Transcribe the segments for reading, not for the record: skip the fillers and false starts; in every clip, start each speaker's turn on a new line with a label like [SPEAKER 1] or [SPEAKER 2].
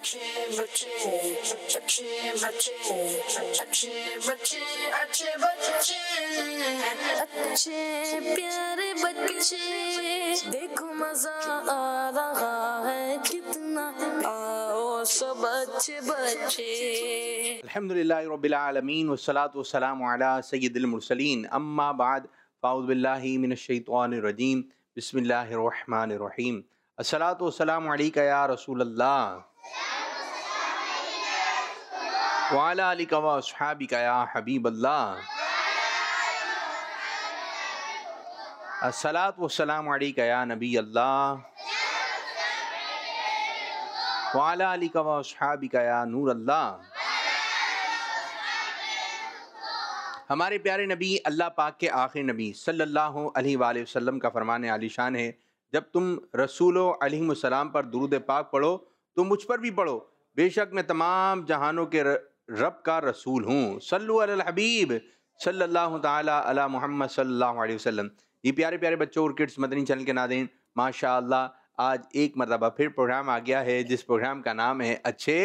[SPEAKER 1] अच्छे बच्चे अच्छे बच्चे अच्छे बच्चे अच्छे बच्चे अच्छे प्यारे बच्चे देखो मजा आ रहा है कितना आओ सब अच्छे बच्चे।
[SPEAKER 2] अल्हम्दुलिल्लाहि रब्बिल आलमीन वस्सलातु वस्सलामु अला सय्यिदिल मुरसलीन अम्मा बाद फ़अऊज़ु बिल्लाहि मिनश शैतानिर रजीम बिस्मिल्लाहिर रहमानिर रहीम अस्सलातु वस्सलामु अलैका या रसूलल्लाह व अला आलिका व अस्हाबिका या हबीबल्लाह अस्सलातु वस्सलामु अलैका या नबी अल्लाह व अला आलिका व अस्हाबिका या नूर अल्लाह। हमारे प्यारे नबी अल्लाह पाक के आखिरी नबी सल्लल्लाहु अलैहि वसल्लम का फरमान आलीशान है, जब तुम रसूलों अलैहिस्सलाम पर दुरूद पाक पढ़ो तो मुझ पर भी पढ़ो, बेशक मैं तमाम जहानों के रब का रसूल हूँ। सल्लु अलल हबीब सल्लल्लाहु ताला अला मुहम्मद सल्लल्लाहु अलैहि वसल्लम। ये प्यारे प्यारे बच्चों और किड्स मदनी चैनल के नाज़रीन, माशाअल्लाह आज एक मरतबा फिर प्रोग्राम आ गया है जिस प्रोग्राम का नाम है अच्छे।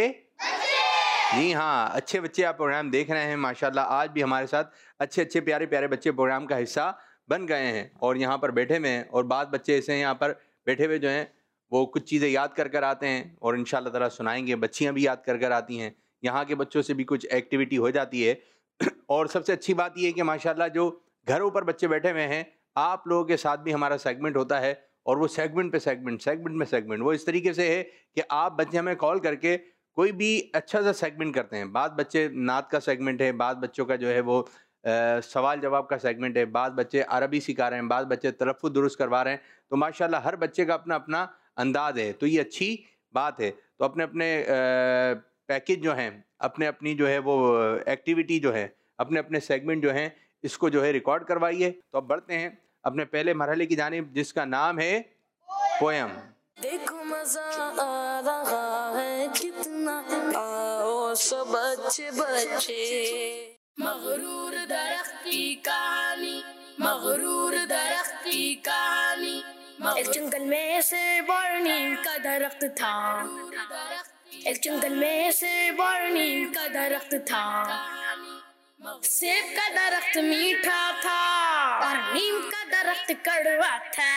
[SPEAKER 2] जी हाँ, अच्छे बच्चे आप प्रोग्राम देख रहे हैं। माशाल्लाह आज भी हमारे साथ अच्छे अच्छे प्यारे प्यारे बच्चे प्रोग्राम का हिस्सा बन गए हैं और यहाँ पर बैठे हुए हैं। और बाद बच्चे ऐसे हैं यहाँ पर बैठे हुए जो हैं वो कुछ चीज़ें याद कर कर आते हैं और इंशाअल्लाह ताला सुनाएंगे। बच्चियाँ भी याद कर कर आती हैं, यहाँ के बच्चों से भी कुछ एक्टिविटी हो जाती है। और सबसे अच्छी बात यह है कि माशाल्लाह जो घरों पर बच्चे बैठे हुए हैं, आप लोगों के साथ भी हमारा सेगमेंट होता है और वो सेगमेंट पे सेगमेंट वो इस तरीके से है कि आप बच्चे हमें कॉल करके कोई भी अच्छा सा सेगमेंट करते हैं। बाद बच्चे नात का सेगमेंट है, बाद बच्चों का जो है वो सवाल जवाब का सेगमेंट है, बाद बच्चे अरबी सिखा रहे हैं, बाद बच्चे तलफ़्फ़ुज़ दुरुस्त करवा रहे हैं। तो माशाल्लाह हर बच्चे का अपना अपना अंदाज़ है, तो ये अच्छी बात है। तो अपने अपने पैकेज जो हैं, अपने अपनी जो है वो एक्टिविटी जो है, अपने अपने सेगमेंट जो हैं, इसको जो है रिकॉर्ड करवाइए। तो अब बढ़ते हैं अपने पहले मरहले की जानिब जिसका नाम है पोयम।
[SPEAKER 1] देखो मजा आ रहा है कितना आओ सब अच्छे बच्चे। मगरूर दरख्त की कहानी, मगरूर दरख्त की कहानी। एक जंगल में से बरनी का दरख्त था, एक जंगल में से बरनी का दरख्त था। सेब का दरख्त मीठा था और नीम का दरख्त कड़वा था।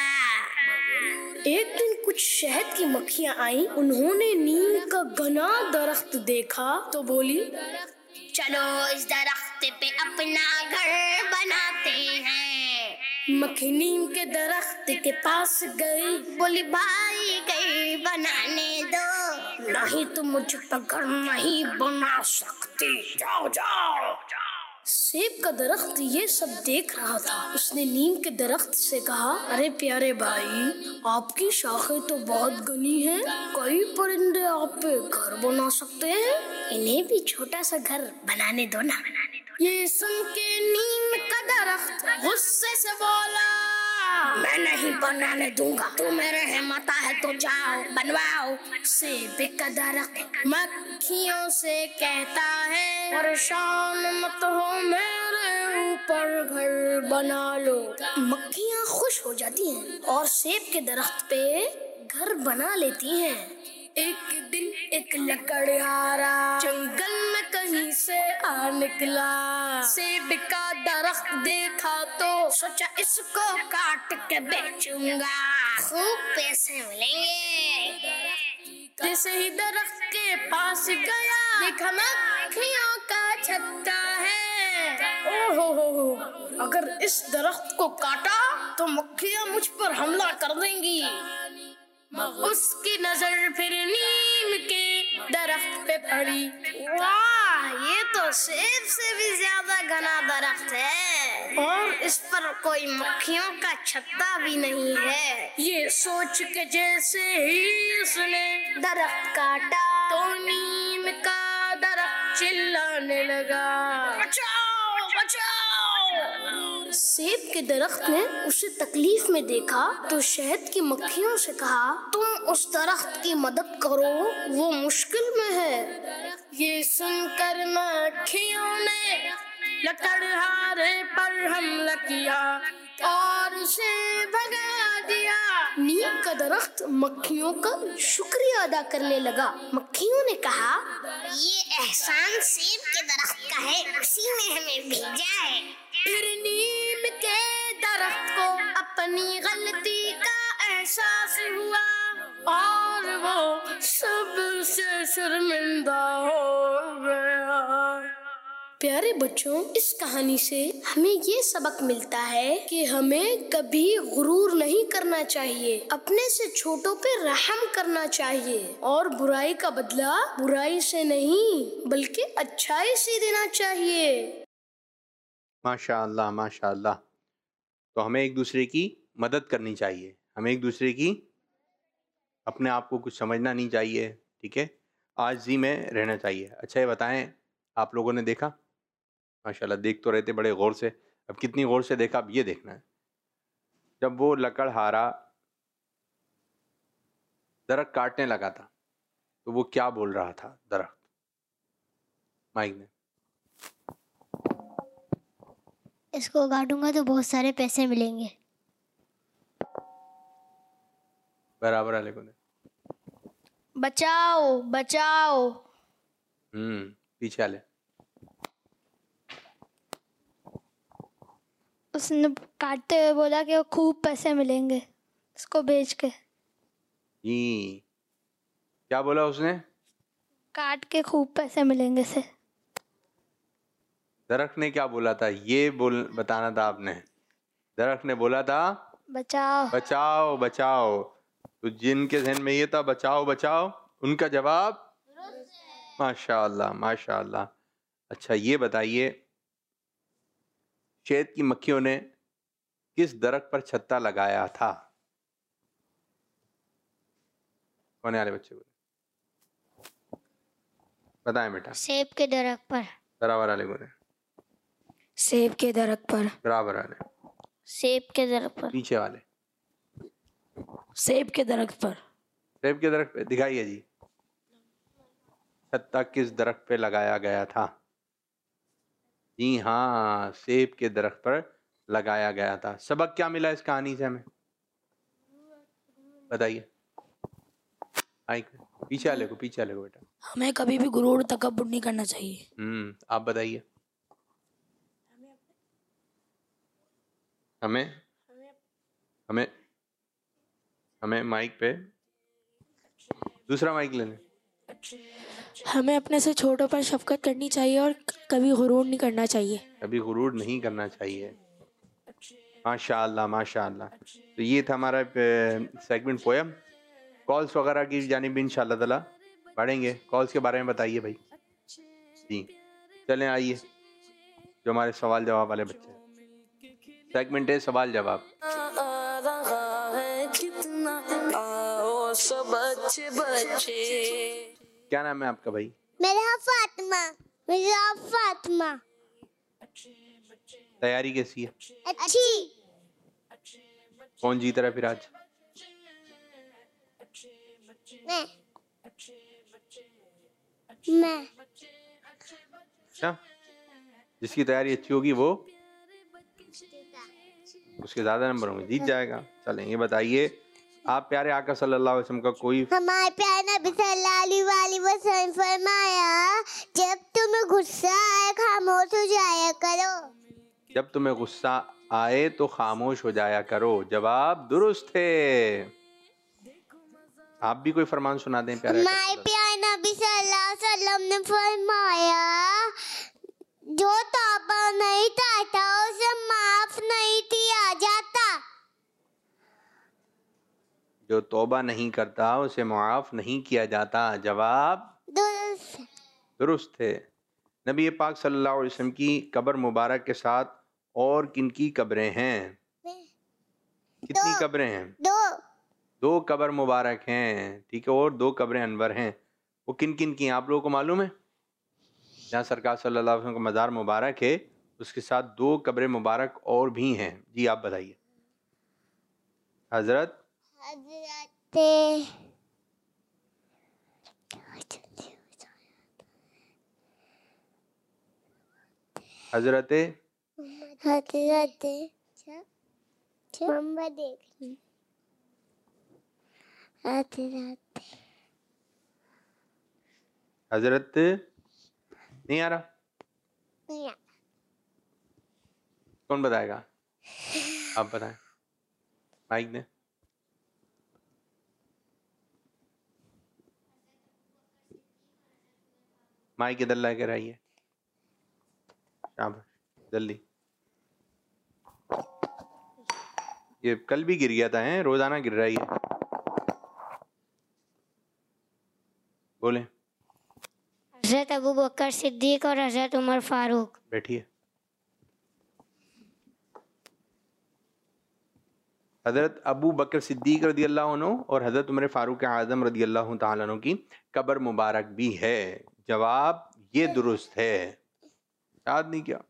[SPEAKER 1] एक दिन कुछ शहद की मक्खियाँ आई, उन्होंने नीम का घना दरख्त देखा तो बोली, चलो इस दरख्त पे अपना घर बनाते हैं। मक्खी नीम के दरख्त के पास गई, बोली भाई घर बनाने दो, नहीं तो मुझ पर घर नहीं बना सकती, जाओ जाओ। सेब का दरख्त ये सब देख रहा था। उसने नीम के दरख्त से कहा, अरे प्यारे भाई, आपकी शाखें तो बहुत घनी हैं, कई परिंदे आप पे घर बना सकते हैं, इन्हें भी छोटा सा घर बनाने दो ना। ये सुन के नीम का दरख्त गुस्से से बोला, मैं नहीं बनाने दूंगा, तू मेरे हिम्मता है तो जाओ बनवाओ। सेब का दरख्त मक्खियों से कहता है, परेशान मत हो, मेरे ऊपर घर बना लो। मक्खियाँ खुश हो जाती हैं और सेब के दरख्त पे घर बना लेती हैं। एक दिन एक लकड़हारा जंगल में कहीं से आ निकला। सेब का दरख्त देखा तो सोचा इसको काट के बेचूंगा, खूब पैसे मिलेंगे। जैसे ही दरख्त के पास गया, देखा मक्खियों का छत्ता है। ओहो, अगर इस दरख्त को काटा तो मक्खियाँ मुझ पर हमला कर देंगी। उसकी नजर फिर नीम के दरख्त पे पड़ी। वाह, ये तो सेब से भी ज्यादा घना दरख्त है और इस पर कोई मक्खियों का छत्ता भी नहीं है। ये सोच के जैसे ही उसने दरख्त काटा तो नीम का दरख्त चिल्लाने लगा, बचाओ बचाओ। सेब के दरख्त ने उसे तकलीफ में देखा तो शहद की मक्खियों से कहा, तुम उस दरख्त की मदद करो, वो मुश्किल में है। ये सुनकर मक्खियों ने लकड़हारे पर हमला किया और उसे भगा दिया। नीम का दरख्त मक्खियों का शुक्रिया अदा करने लगा। मक्खियों ने कहा,
[SPEAKER 3] ये एहसान सेब के दरख्त का है, उसी ने हमें भेजा है।
[SPEAKER 1] फिर नीम के दरख्त को अपनी गलती का एहसास हुआ और वो सबसे शर्मिंदा हो गया। प्यारे बच्चों, इस कहानी से हमें ये सबक मिलता है कि हमें कभी गुरूर नहीं करना चाहिए, अपने से छोटों पे रहम करना चाहिए और बुराई का बदला बुराई से नहीं बल्कि अच्छाई से देना चाहिए।
[SPEAKER 2] माशाअल्लाह माशाअल्लाह। तो हमें एक दूसरे की मदद करनी चाहिए, हमें एक दूसरे की, अपने आप को कुछ समझना नहीं चाहिए, ठीक है, आजिज़ी में रहना चाहिए। अच्छा ये बताएं, आप लोगों ने देखा, माशाल्लाह देख तो रहे थे बड़े गौर से, अब कितनी गौर से देखा अब ये देखना है। जब वो लकड़हारा दरख्त काटने लगा था तो वो क्या बोल रहा था दरख्त? माइक ने।
[SPEAKER 3] इसको काटूंगा तो बहुत सारे पैसे मिलेंगे।
[SPEAKER 2] बराबर वाले को ने।
[SPEAKER 3] बचाओ बचाओ।
[SPEAKER 2] पीछे वाले।
[SPEAKER 3] उसने काटते हुए बोला कि वो खूब पैसे मिलेंगे इसको बेच के।
[SPEAKER 2] जी, क्या बोला उसने?
[SPEAKER 3] काट के खूब पैसे मिलेंगे से।
[SPEAKER 2] दरख्त ने क्या बोला था ये बताना था आपने। दरख्त ने बोला था
[SPEAKER 3] बचाओ
[SPEAKER 2] बचाओ बचाओ। तो जिनके ज़हन में ये था बचाओ बचाओ, उनका जवाब माशाअल्लाह माशाअल्लाह। अच्छा ये बताइए, शहद की मक्खियों ने किस दरख्त पर छत्ता लगाया था? कौन वाले बच्चे को बताएं बेटा।
[SPEAKER 3] सेब के दरख्त पर।
[SPEAKER 2] बराबर वाले को।
[SPEAKER 1] सेब के दरख्त पर।
[SPEAKER 2] बराबर वाले।
[SPEAKER 3] सेब के दरख्त पर।
[SPEAKER 2] पीछे वाले।
[SPEAKER 1] सेब के दरख्त पर।
[SPEAKER 2] सेब के दरख्त पे दिखाइए जी, छत्ता किस दरख्त पे लगाया गया था? जी हाँ, सेब के दरख्त पर लगाया गया था। सबक क्या मिला इस कहानी से हमें, बताइए। पीछे वाले को, पीछे वाले को बेटा।
[SPEAKER 1] हमें कभी भी गुरूर तकब्बुर नहीं करना चाहिए।
[SPEAKER 2] आप बताइए। हमें हमें हमें माइक पे, दूसरा माइक लेने।
[SPEAKER 1] हमें अपने से छोटों पर शफकत करनी चाहिए और कभी गुरूर नहीं करना चाहिए।
[SPEAKER 2] कभी गुरूर नहीं करना चाहिए। माशाअल्लाह माशाअल्लाह। तो ये था हमारा सेगमेंट पोयम। कॉल्स वगैरह की जानिब इंशाअल्लाह ताला बढ़ेंगे। कॉल्स के बारे में बताइए भाई जी। चलें आइए, जो हमारे सवाल जवाब वाले बच्चे हैं, सेगमेंट है सवाल जवाब। क्या नाम है आपका भाई?
[SPEAKER 3] मेरा फातिमा। मेरा फातिमा।
[SPEAKER 2] तैयारी कैसी है?
[SPEAKER 3] अच्छी।
[SPEAKER 2] कौन जीत रहा है फिर आज?
[SPEAKER 3] मैं।
[SPEAKER 2] अच्छा, जिसकी तैयारी अच्छी होगी वो उसके ज्यादा नंबर होंगे, जीत जाएगा। चलें ये बताइए, आप प्यारे आका सल्लल्लाहु अलैहि वसल्लम का कोई,
[SPEAKER 3] हमारे प्यारे नबी सल्लल्लाहु अलैहि वसल्लम फरमाया, जब तुम्हें गुस्सा आए खामोश हो जाया करो।
[SPEAKER 2] जब तुम्हें गुस्सा आए तो खामोश हो जाया करो। जवाब दुरुस्त है। आप भी कोई फरमान सुना दें प्यारे।
[SPEAKER 3] हमारे प्यारे नबी सल्लल्लाहु अलैहि वसल्लम ने फरमाया, जो तौबा नहीं करता उसे माफ नहीं किया जाता।
[SPEAKER 2] जो तौबा नहीं करता उसे मुआफ नहीं किया जाता। जवाब दुरुस्त है। नबी पाक सल्लल्लाहु अलैहि वसल्लम की कब्र मुबारक के साथ और किनकी कब्रें हैं? कितनी कब्रें हैं? दो कब्र मुबारक हैं, ठीक है, और 2 कब्रें अनवर हैं। वो किन किन की हैं आप लोगों को मालूम है? जहाँ सरकार सल्लल्लाहु अलैहि वसल्लम का मज़ार मुबारक है उसके साथ 2 कब्रें मुबारक और भी हैं। जी आप बताइए। हजरत हजरत
[SPEAKER 3] मम्मा देख ली।
[SPEAKER 2] हजरत नहीं आ रहा, कौन बताएगा? आप बताएं, माइक ने। माइक इधर ला के रहिए, शाबाश, जल्दी। ये कल भी गिर गया था, है रोजाना गिर रहा है ये। बोले।
[SPEAKER 3] हजरत अबू बकर सिद्दीक और हजरत उमर फारूक।
[SPEAKER 2] बैठिए। हजरत अबू बकर सिद्दीक रदी अल्लाह अन्हु और हजरत उमर फारूक आजम रदी अल्लाह तआला अन्हु की कब्र मुबारक भी है। जवाब ये दुरुस्त है। याद नहीं क्या?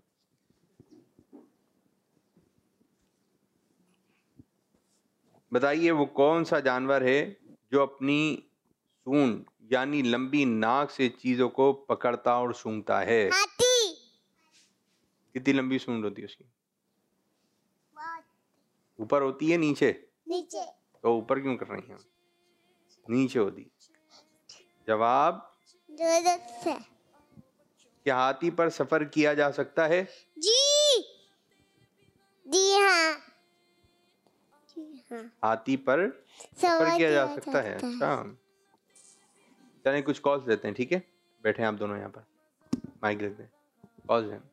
[SPEAKER 2] बताइए वो कौन सा जानवर है जो अपनी सूंड यानी लंबी नाक से चीजों को पकड़ता और सूंघता है?
[SPEAKER 3] हाथी।
[SPEAKER 2] कितनी लंबी सूंड होती है उसकी? ऊपर होती है नीचे?
[SPEAKER 3] नीचे।
[SPEAKER 2] तो ऊपर क्यों कर रही हैं? नीचे होती। जवाब
[SPEAKER 3] दुरुस्त है।
[SPEAKER 2] क्या हाथी पर सफर किया जा सकता है?
[SPEAKER 3] जी हाँ।
[SPEAKER 2] हाथी पर सफर किया जा सकता है। अच्छा, चलिए कुछ कॉल्स लेते हैं, ठीक है? बैठे आप दोनों यहाँ पर, माइक लेते हैं, कॉल्स हैं।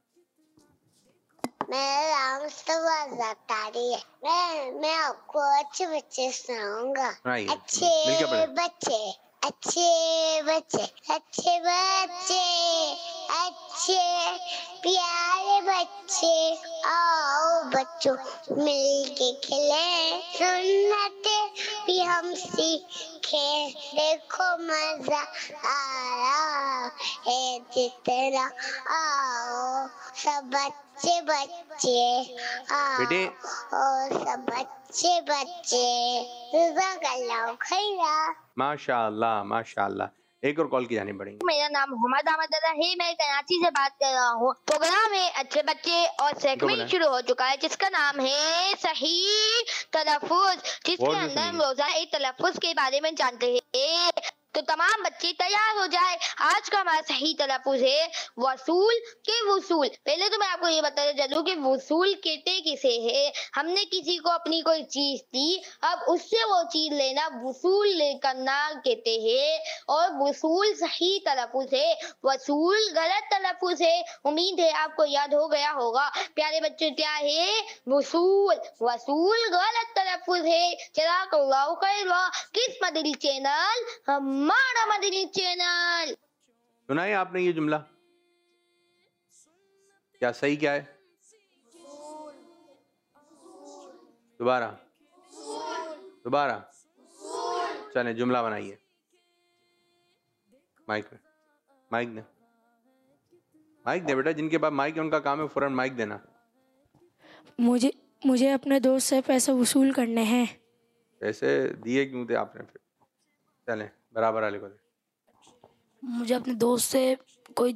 [SPEAKER 3] मेरा नाम ज़तारी है। मैं आपको अच्छे बच्चे सुनाऊंगा। अच्छे बच्चे, अच्छे बच्चे, अच्छे बच्चे, अच्छे प्यारे बच्चे, आओ बच्चों मिल के खेलें, सुन्नते भी हम सीखे, देखो मजा आ रहा है जितना, आओ सब बच्चे बच्चे आओ और सब बच्चे बच्चे
[SPEAKER 2] माशाअल्लाह माशाअल्लाह। एक और कॉल की जानी पड़ेगी।
[SPEAKER 4] मेरा नाम मोहम्मद अहमद है, मैं कराची से बात कर रहा हूँ। प्रोग्राम में अच्छे बच्चे और सेगमेंट शुरू हो चुका है जिसका नाम है सही तलफ्फुज, जिसके अंदर हम रोजाना एक तलफ्फुज के बारे में जानते हैं। तो तमाम बच्चे तैयार हो जाए। आज का हमारा सही तलफ्फुज है वसूल के वसूल। पहले तो मैं आपको ये बताना चलूं कि वसूल कहते किसे है। हमने किसी को अपनी कोई चीज दी, अब उससे वो चीज लेना वसूल करना कहते हैं, और वसूल सही तलफ्फुज है, वसूल गलत तलफ्फुज है। उम्मीद है आपको याद हो गया होगा। प्यारे बच्चों, क्या है वसूल? वसूल गलत तलफ्फुज है। जज़ाकल्लाहु खैरा। किस मदनी चैनल? हमारा मदनी चैनल।
[SPEAKER 2] सुनाए आपने ये जुमला? क्या सही क्या है? दोबारा दोबारा। चले जुमला बनाइए। माइक में, माइक दे, माइक दे बेटा। जिनके पास माइक है उनका काम है फौरन माइक देना।
[SPEAKER 5] मुझे अपने दोस्त से पैसे वसूल करने हैं।
[SPEAKER 2] पैसे दिए क्यों थे आपने फिर? चले बराबर वाले को दे।
[SPEAKER 5] मुझे अपने दोस्त से कोई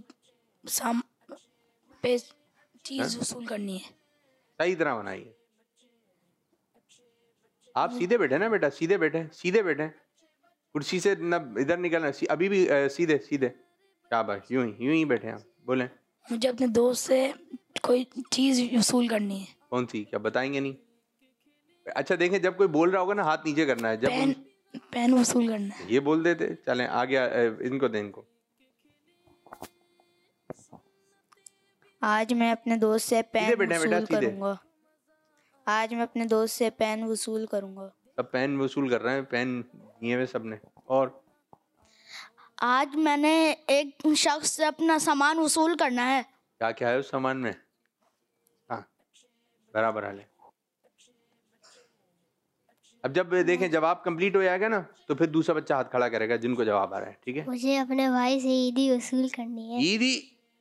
[SPEAKER 5] चीज वसूल करनी है।
[SPEAKER 2] सही तरह बनाइए। आप सीधे बैठे ना बेटा, सीधे बैठे, सीधे बैठे, कुर्सी से न इधर निकलना, अभी भी सीधे सीधे। शाबाश, यूं ही बैठे आप। बोले।
[SPEAKER 5] मुझे अपने दोस्त से कोई चीज वसूल करनी है।
[SPEAKER 2] कौन सी? क्या बताएंगे नहीं? अच्छा देखें, जब कोई बोल रहा होगा ना हाथ नीचे करना है। जब
[SPEAKER 5] पेन वसूल करना है।
[SPEAKER 2] ये बोल देते। चलें आगे, इनको दे, इनको।
[SPEAKER 6] आज मैं अपने दोस्त से पेन वसूल करूंगा। आज मैं अपने दोस्त से पेन वसूल करूंगा।
[SPEAKER 2] सब पेन वसूल कर रहे हैं, पेन दिए हुए सबने। और
[SPEAKER 6] आज मैंने एक शख्स से अपना सामान वसूल करना है।
[SPEAKER 2] क्या क्या है उस सामान में? हाँ बराबर हाल है। अब जब देखें जवाब कंप्लीट हो जाएगा ना तो फिर दूसरा बच्चा हाथ खड़ा करेगा जिनको जवाब आ रहा है, ठीक है?
[SPEAKER 3] मुझे अपने भाई से ईदी वसूल करनी है।
[SPEAKER 2] ईदी?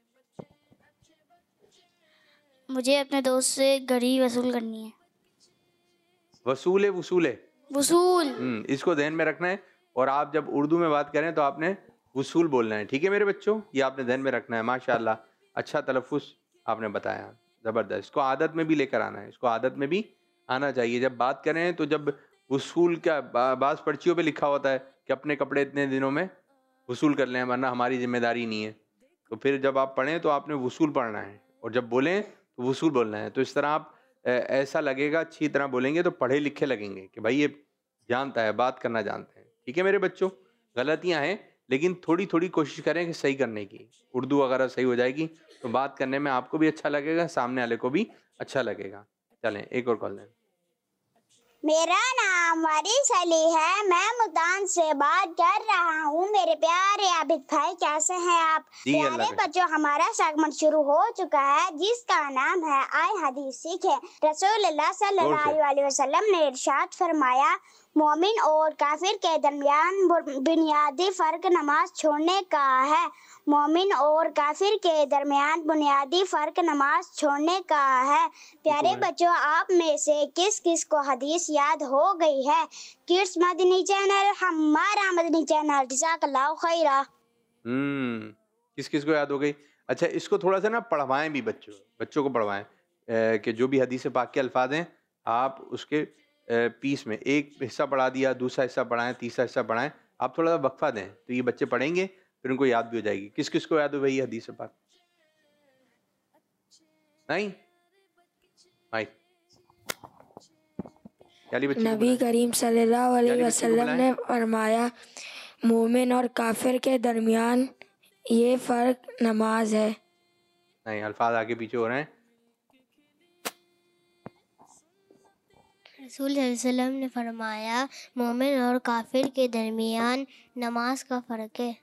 [SPEAKER 6] मुझे अपने दोस्त से घड़ी वसूल करनी है।
[SPEAKER 2] वसूल है, वसूल है,
[SPEAKER 6] वसूल।
[SPEAKER 2] इसको ध्यान में रखना है। और आप जब उर्दू में बात करें तो आपने वसूल बोलना है, ठीक है मेरे बच्चों? ये आपने ध्यान में रखना है। माशाल्लाह, अच्छा तलफ्फुज आपने बताया, ज़बरदस्त। इसको आदत में भी लेकर आना है, इसको आदत में भी आना चाहिए। जब बात करें तो जब वसूल का बाज़ पर्चियों पे लिखा होता है कि अपने कपड़े इतने दिनों में वसूल कर लें वरना हमारी जिम्मेदारी नहीं है, तो फिर जब आप पढ़ें तो आपने वसूल पढ़ना है और जब बोलें तो वसूल बोलना है। तो इस तरह आप ऐसा लगेगा, अच्छी तरह बोलेंगे तो पढ़े लिखे लगेंगे कि भाई ये जानता है, बात करना जानते हैं। ठीक है मेरे बच्चों, गलतियां हैं लेकिन थोड़ी थोड़ी कोशिश करें कि सही करने की। उर्दू वगैरह सही हो जाएगी तो बात करने में आपको भी अच्छा लगेगा, सामने वाले को भी अच्छा लगेगा। चलें एक और कॉल लें।
[SPEAKER 3] मेरा नाम वारिस अली है, मैं मुल्तान से बात कर रहा हूँ। मेरे प्यारे आबिद भाई कैसे हैं आप? प्यारे बच्चों, हमारा सेगमेंट शुरू हो चुका है जिसका नाम है आए हदीस सीखें। रसूलुल्लाह सल्लल्लाहु अलैहि वसल्लम ने इरशाद फरमाया, मोमिन और काफिर के दरमियान बुनियादी फर्क नमाज छोड़ने का है। मोमिन और काफिर के दरमियान बुनियादी फर्क नमाज छोड़ने का है। प्यारे बच्चों, आप में से किस किस को हदीस याद हो गई है? किड्स मदनी चैनल, हमारा मदनी चैनल, जज़ाकल्लाहु खैरा।
[SPEAKER 2] किस किस को याद हो गई? अच्छा, इसको थोड़ा सा ना पढ़वाएं भी, बच्चों को पढ़वाएं कि जो भी हदीस पाक के अल्फाज हैं आप उसके पीस में एक हिस्सा पढ़ा दिया, दूसरा हिस्सा पढ़ाएं, तीसरा हिस्सा पढ़ाएं। आप थोड़ा सा वक्फा दें तो ये बच्चे पढ़ेंगे, फिर उनको याद भी हो जाएगी। किस किस को याद हो भाई हदीस पाक? नहीं भाई,
[SPEAKER 5] नबी करीम सल्लल्लाहु अलैहि वसल्लम ने फरमाया, मोमिन और काफिर के दरमियान ये फर्क नमाज है।
[SPEAKER 2] नहीं, अल्फाज आगे पीछे हो रहे हैं।
[SPEAKER 3] रसूल सल्लल्लाहु अलैहि वसल्लम ने फरमाया, मोमिन और काफिर के दरमियान नमाज का फ़र्क है।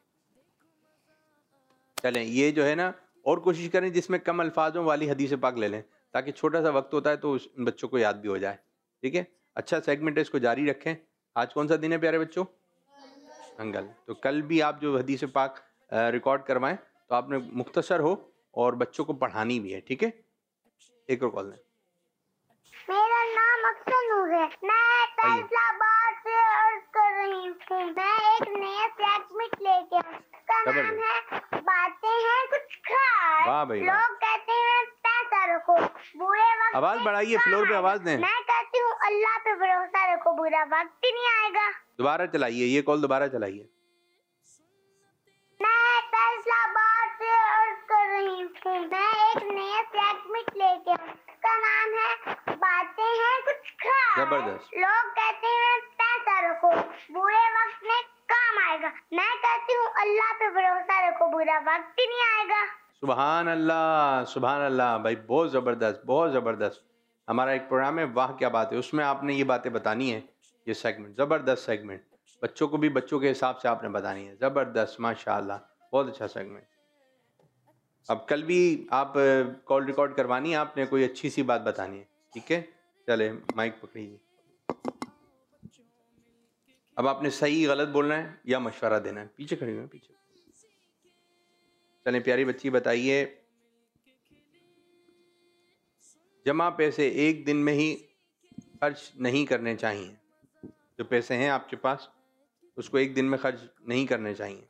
[SPEAKER 2] चलें, ये जो है ना, और कोशिश करें जिसमें कम अल्फाजों वाली हदीस पाक ले लें ताकि छोटा सा वक्त होता है तो उन बच्चों को याद भी हो जाए। ठीक है, अच्छा सेगमेंट है, इसको जारी रखें। आज कौन सा दिन है प्यारे बच्चों? मंगल। तो कल भी आप जो हदीस पाक रिकॉर्ड करवाएं तो आपने मुख्तसर हो और बच्चों को पढ़ानी भी है। ठीक है, एक और कॉल लें।
[SPEAKER 3] मेरा नाम अक्सर नूर है, मैं फैसलाबाद से अर्ज कर रही हूँ। मैं एक नया सेगमेंट लेके आया, उसका नाम है बातें हैं कुछ खास।
[SPEAKER 2] वाह भाई,
[SPEAKER 3] लोग कहते हैं पैसा रखो, बुरे वक्त
[SPEAKER 2] आवाज बढ़ाइए, फ्लोर पे आवाज दें।
[SPEAKER 3] मैं कहती हूँ अल्लाह पे भरोसा रखो, बुरा वक्त ही नहीं आएगा।
[SPEAKER 2] दोबारा चलाइए, ये कॉल दोबारा चलाइए।
[SPEAKER 3] मैं फैसलाबाद से अर्ज कर रही हूँ। मैं एक नया सेगमेंट लेके आया, उसका नाम है बातें हैं कुछ खास।
[SPEAKER 2] जबरदस्त।
[SPEAKER 3] लोग कहते हैं पैसा रखो, बुरे वक्त में काम आएगा। मैं कहती हूँ अल्लाह पे भरोसा रखो, बुरा वक्त ही नहीं आएगा।
[SPEAKER 2] सुभान अल्लाह, सुभान अल्लाह भाई, बहुत ज़बरदस्त, बहुत ज़बरदस्त। हमारा एक प्रोग्राम है वाह क्या बात है, उसमें आपने ये बातें बतानी है। ये सेगमेंट ज़बरदस्त सेगमेंट, बच्चों को भी बच्चों के हिसाब से आपने बतानी है। ज़बरदस्त, माशाल्लाह, बहुत अच्छा सेगमेंट। अब कल भी आप कॉल रिकॉर्ड करवानी है, आपने कोई अच्छी सी बात बतानी है। ठीक है, चले माइक पकड़िए। अब आपने सही गलत बोलना है या मशवरा देना है। पीछे खड़ी हुई, पीछे। चलें प्यारी बच्ची, बताइए, जमा पैसे एक दिन में ही खर्च नहीं करने चाहिए। जो पैसे हैं आपके पास उसको एक दिन में खर्च नहीं करने चाहिए।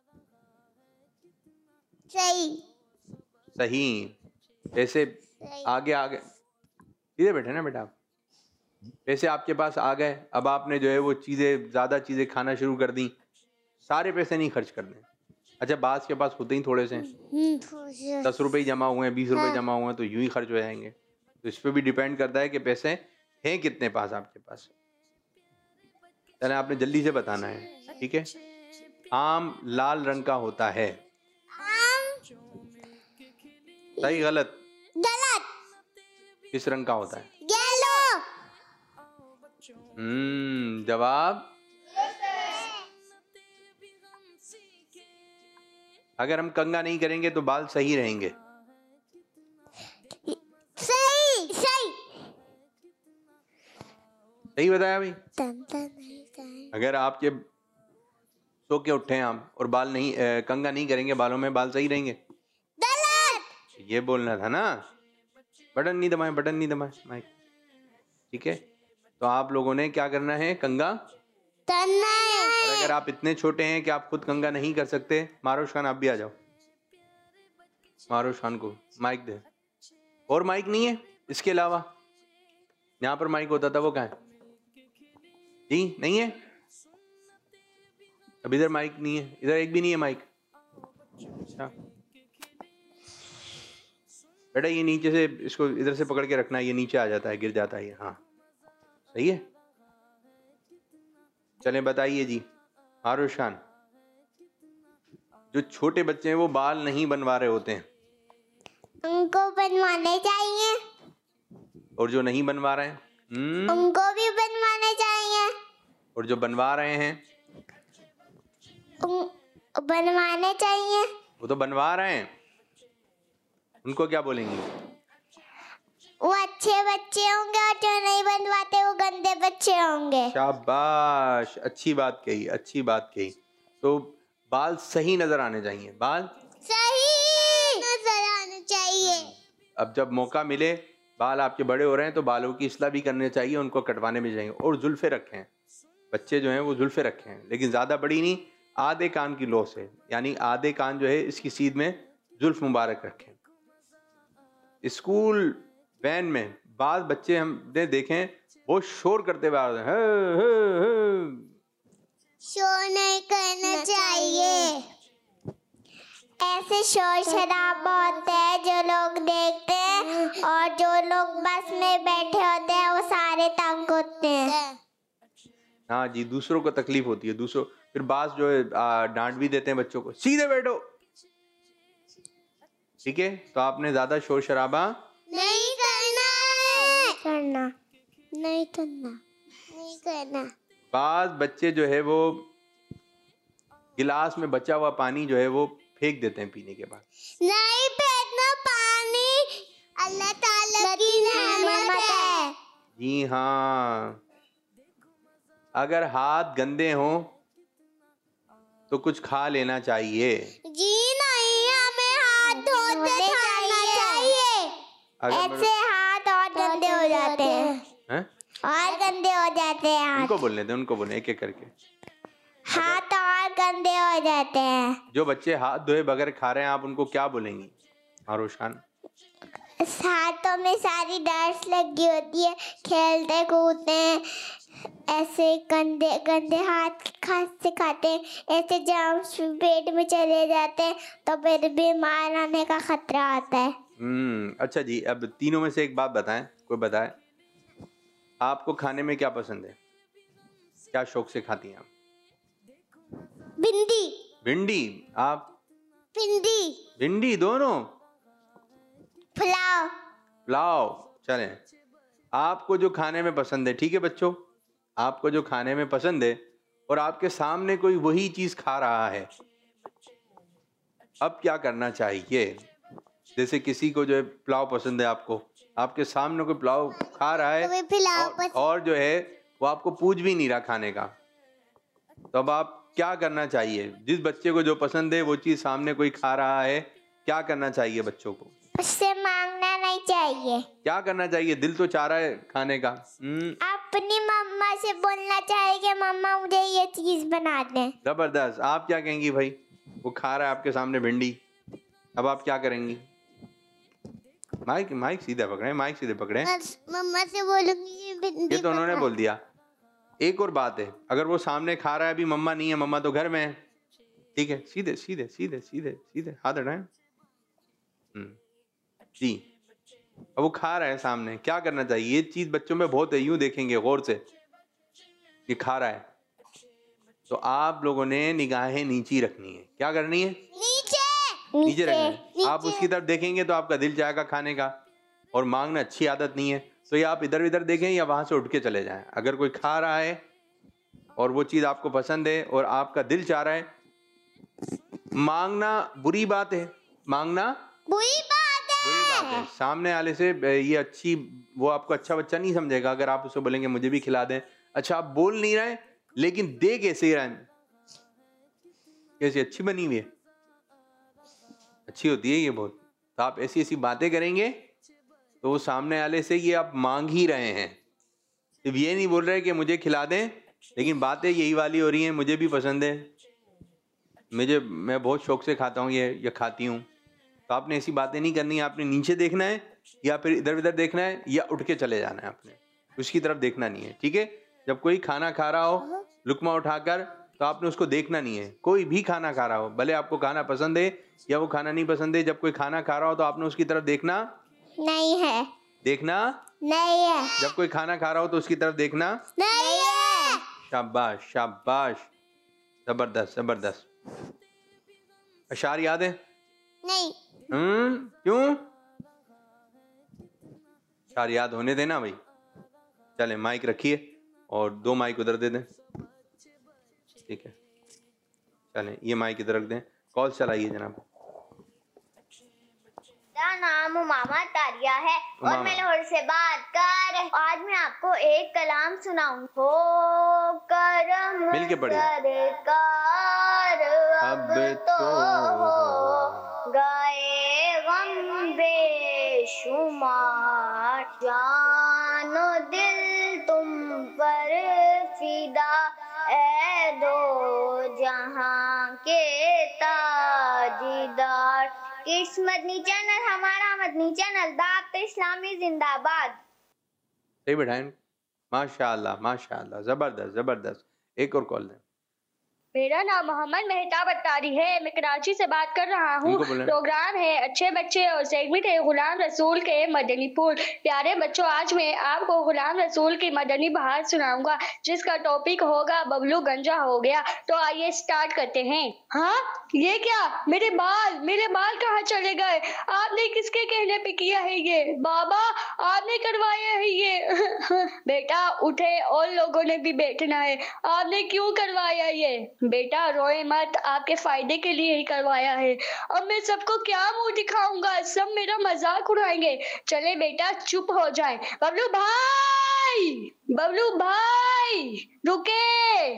[SPEAKER 3] सही
[SPEAKER 2] सही। पैसे आगे आगे सीधे बैठे ना बेटा आप। पैसे आपके पास आ गए, अब आपने जो है वो चीज़ें, ज़्यादा चीज़ें खाना शुरू कर दी। सारे पैसे नहीं खर्च करने। अच्छा, बात के पास होते ही थोड़े से 10 रुपये जमा हुए हैं, 20 रुपये जमा हुए हैं तो यूं ही खर्च हो जाएंगे। तो इस पर भी डिपेंड करता है कि पैसे हैं कितने पास आपके पास। चलें, आपने जल्दी से बताना है। ठीक है, आम लाल रंग का होता है। सही गलत?
[SPEAKER 3] गलत।
[SPEAKER 2] किस रंग का होता है?
[SPEAKER 3] येलो।
[SPEAKER 2] जवाब। अगर हम कंघा नहीं करेंगे तो बाल सही रहेंगे।
[SPEAKER 3] सही सही
[SPEAKER 2] सही बताया भाई। अगर आपके सो के उठे हैं आप और बाल नहीं, कंघा नहीं करेंगे बालों में, बाल सही रहेंगे?
[SPEAKER 3] गलत।
[SPEAKER 2] ये बोलना था ना। बटन नहीं दबाएं, बटन नहीं दबाएं माइक। ठीक है, तो आप लोगों ने क्या करना है? कंघा
[SPEAKER 3] करना है।
[SPEAKER 2] और अगर आप इतने छोटे हैं कि आप खुद कंघा नहीं कर सकते, मारूश खान आप भी आ जाओ। मारूश खान को माइक दे। और माइक नहीं है इसके अलावा? यहाँ पर माइक होता था, वो कहाँ है जी? नहीं है? अब इधर माइक नहीं है, इधर एक भी नहीं है माइक। अच्छा बेटा ये नीचे से इसको इधर से पकड़ के रखना, ये नीचे आ जाता है, गिर जाता है ये। हाँ सही है। चलें बताइए जी आरुष खान, जो छोटे बच्चे हैं वो बाल नहीं बनवा रहे होते हैं,
[SPEAKER 3] उनको बनवाने चाहिए।
[SPEAKER 2] और जो नहीं बनवा रहे हैं
[SPEAKER 3] उनको भी बनवाने चाहिए।
[SPEAKER 2] और जो बनवा रहे हैं
[SPEAKER 3] बनवाने चाहिए।
[SPEAKER 2] वो तो बनवा रहे हैं, उनको क्या बोलेंगे?
[SPEAKER 3] वो अच्छे बच्चे होंगे और जो नहीं बनवाते वो गंदे बच्चे होंगे।
[SPEAKER 2] शाबाश, अच्छी बात कही, अच्छी बात कही। तो बाल सही नजर आने चाहिए, बाल
[SPEAKER 3] सही नजर आने चाहिए।
[SPEAKER 2] अब जब मौका मिले, बाल आपके बड़े हो रहे हैं तो बालों की इस्लाह भी करनी चाहिए, उनको कटवाने भी चाहिए। और जुल्फे रखें, बच्चे जो हैं वो जुल्फे रखें, लेकिन ज़्यादा बड़ी नहीं, आधे कान की लो से, यानी आधे कान जो है इसकी सीध में जुल्फ मुबारक रखें। स्कूल वैन में बाद बच्चे हमने देखें वो शोर करते हुए आ रहे हैं,
[SPEAKER 3] शोर नहीं करना चाहिए। ऐसे शोर शराबा होते हैं जो लोग देखते हैं, और जो लोग बस में बैठे होते हैं वो सारे तंग होते हैं।
[SPEAKER 2] हाँ जी, दूसरों को तकलीफ होती है, दूसरों फिर बास जो है डांट भी देते हैं बच्चों को, सीधे बैठो। ठीक है, तो आपने ज्यादा शोर शराबा
[SPEAKER 3] नहीं करना है। करना नहीं करना, नहीं करना।
[SPEAKER 2] बास बच्चे जो है वो गिलास में बचा हुआ पानी जो है वो फेंक देते हैं पीने के बाद।
[SPEAKER 3] नहीं फेंकना पानी, अल्लाह ताला की नेमत है।
[SPEAKER 2] जी हाँ, अगर हाथ गंदे हों तो कुछ खा लेना चाहिए।
[SPEAKER 3] जी नहीं, हमें हाथ धोते खाना चाहिए। ऐसे हाथ और गंदे हो जाते हैं, और गंदे हो जाते हैं हाथ।
[SPEAKER 2] उनको बोलने दे, उनको बोलने एक एक करके।
[SPEAKER 3] हाथ और गंदे हो जाते हैं।
[SPEAKER 2] जो बच्चे हाथ धोए बगैर खा रहे हैं, आप उनको क्या बोलेंगी आरुष खान?
[SPEAKER 3] हाथों में सारी डस्ट लगी होती है, खेलते कूदते हैं, ऐसे गंदे गंदे हाथ से खाते हैं, ऐसे जर्म्स पेट में चले जाते हैं तो फिर बीमार होने का खतरा आता है।
[SPEAKER 2] अच्छा जी, अब तीनों में से एक बात बताएं, कोई बताए आपको खाने में क्या पसंद है, क्या शौक से खाती हैं आप?
[SPEAKER 3] भिंडी।
[SPEAKER 2] भिंडी? आप?
[SPEAKER 3] भिंडी
[SPEAKER 2] भिंडी दोनों?
[SPEAKER 3] पुलाव।
[SPEAKER 2] पुलाव। चलें, आपको जो खाने में पसंद है, ठीक है बच्चों, आपको जो खाने में पसंद है और आपके सामने कोई वही चीज खा रहा है, अब क्या करना चाहिए? जैसे किसी को जो है पुलाव पसंद है, आपको आपके सामने कोई पुलाव खा रहा है और जो है वो आपको पूछ भी नहीं रहा खाने का, तो अब आप क्या करना चाहिए? जिस बच्चे को जो पसंद है वो चीज सामने कोई खा रहा है, क्या करना चाहिए बच्चों को?
[SPEAKER 3] उससे मांगना नहीं चाहिए।
[SPEAKER 2] क्या करना चाहिए? दिल तो चाह रहा है खाने का।
[SPEAKER 3] अपनी मम्मा से बोलना चाहिए कि मम्मा मुझे ये चीज बना दे।
[SPEAKER 2] जबरदस्त। आप क्या कहेंगी भाई? वो खा रहा है आपके सामने भिंडी, अब आप क्या करेंगी? माइक सीधे पकड़े, माइक सीधे पकड़े।
[SPEAKER 3] मम्मा से बोलूंगी।
[SPEAKER 2] ये तो उन्होंने बोल दिया। एक और बात है, अगर वो सामने खा रहा है, अभी मम्मा नहीं है, मम्मा तो घर में है, ठीक है, सीधे सीधे सीधे सीधे सीधे हाथ हटाएं जी। अब वो खा रहा है सामने, क्या करना चाहिए? ये चीज बच्चों में बहुत है, यूं देखेंगे गौर से, ये खा रहा है तो आप लोगों ने निगाहें नीची रखनी है। क्या करनी है? नीचे रखनी है। आप उसकी तरफ देखेंगे तो आपका दिल चाहेगा खाने का, और मांगना अच्छी आदत नहीं है, तो ये आप इधर इधर देखें या वहां से उठ के चले जाएं। अगर कोई खा रहा है और वो चीज आपको पसंद है और आपका दिल चाह रहा है, मांगना बुरी बात है, मांगना बुरी बात है। सामने वाले से ये अच्छी, वो आपको अच्छा बच्चा नहीं समझेगा अगर आप उससे बोलेंगे मुझे भी खिला दें। अच्छा, आप बोल नहीं रहे लेकिन दे कैसे रहे हैं? कैसी अच्छी बनी हुई है, अच्छी होती है ये बहुत, तो आप ऐसी ऐसी बातें करेंगे तो वो सामने वाले से ये आप मांग ही रहे हैं। सिर्फ ये नहीं बोल रहे कि मुझे खिला दें, लेकिन बातें यही वाली हो रही हैं, मुझे भी पसंद है, मैं बहुत शौक से खाता हूँ ये या खाती हूँ। तो आपने ऐसी बातें नहीं करनी है, आपने नीचे देखना है या फिर इधर उधर देखना है या उठ के चले जाना है आपने, उसकी तरफ देखना नहीं है, ठीक है। जब कोई खाना खा रहा हो लुकमा उठाकर तो आपने उसको देखना नहीं है, कोई भी खाना खा रहा हो, भले आपको खाना पसंद है या वो खाना नहीं पसंद है, जब कोई खाना खा रहा हो तो आपने उसकी तरफ देखना
[SPEAKER 3] नहीं है,
[SPEAKER 2] देखना
[SPEAKER 3] नहीं है,
[SPEAKER 2] जब कोई खाना खा रहा हो तो उसकी तरफ देखना
[SPEAKER 3] नहीं है।
[SPEAKER 2] शाबाश शाबाश, जबरदस्त जबरदस्त। अशार याद है?
[SPEAKER 3] नहीं।
[SPEAKER 2] क्यों? अशार याद होने देना भाई। चले माइक रखिए और 2 माइक उधर दे दें, ठीक है। चलें ये माइक इधर रख दें, कॉल चलाइए जनाब।
[SPEAKER 3] मेरा नाम उमामा तारिया है और मैं लाहौर से बात कर रही हूँ। आज मैं आपको एक कलाम सुनाऊं। हो करम
[SPEAKER 2] मिलके पढ़िए।
[SPEAKER 3] सरकार अब तो गए गम बेशुमार, जानो दिल तुम पर फिदा, ए दो जहां के ताजदार। किस मदनी चैनल, हमारा मदनी चैनल दावत इस्लामी जिंदाबाद।
[SPEAKER 2] सही बैठाएं, माशाअल्लाह माशाअल्लाह, जबरदस्त जबरदस्त। एक और कॉल दें।
[SPEAKER 7] मेरा नाम मोहम्मद मेहताब अत्तारी है, मैं कराची से बात कर रहा हूँ। प्रोग्राम है अच्छे बच्चे और सेगमेंट है गुलाम रसूल के मदनीपुर। प्यारे बच्चों, आज मैं आपको गुलाम रसूल की मदनी बहार सुनाऊंगा जिसका टॉपिक होगा बबलू गंजा हो गया। तो आइए स्टार्ट करते हैं। हाँ ये क्या, मेरे बाल कहाँ चले गए? आपने किसके कहने पे किया है ये? बाबा आपने करवाया है ये? बेटा उठे और लोगों ने भी बैठना है, आपने क्यों करवाया ये? बेटा रोए मत, आपके फायदे के लिए ही करवाया है। अब मैं सबको क्या मुंह दिखाऊंगा, सब मेरा मजाक उड़ाएंगे। चले बेटा चुप हो जाए। बबलू भाई रुके।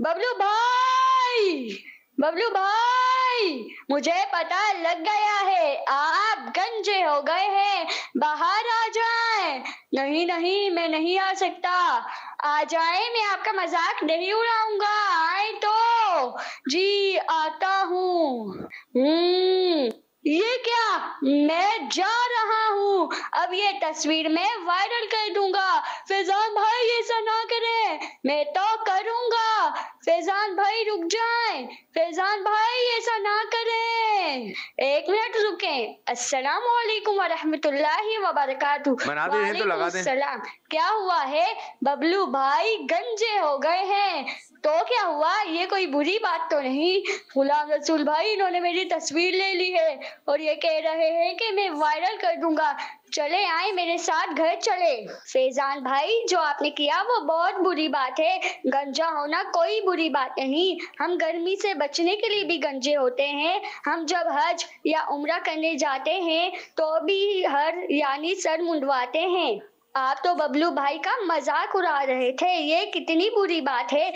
[SPEAKER 7] बबलू भाई मुझे पता लग गया है आप गंजे हो गए हैं, बाहर आ जाएं। नहीं मैं नहीं आ सकता, आ जाए, मैं आपका मजाक नहीं उड़ाऊंगा। आए तो जी आता हूँ। ये क्या, मैं जा रहा हूँ, अब ये तस्वीर मैं वायरल कर दूंगा। फैजान भाई ऐसा ना करें, मैं तो करूंगा। फैजान भाई रुक जाएं, फैजान भाई ऐसा ना करें। 1 मिनट रुकें। अस्सलाम वालेकुम व रहमतुल्लाहि व बरकातुहू। वालेकुम सलाम। क्या हुआ है? बबलू भाई गंजे हो गए हैं तो क्या हुआ, ये कोई बुरी बात तो नहीं। गुलाम रसूल भाई इन्होंने मेरी तस्वीर ले ली है और ये कह रहे हैं कि मैं वायरल कर दूंगा। चले आए मेरे साथ घर चले। फैजान भाई जो आपने किया वो बहुत बुरी बात है, गंजा होना कोई बुरी बात नहीं। हम गर्मी से बचने के लिए भी गंजे होते हैं। हम जब हज या उम्रा करने जाते हैं तो भी यानी सर मुंडवाते हैं। आप तो बबलू भाई का मजाक उड़ा रहे थे, ये कितनी बुरी बात है।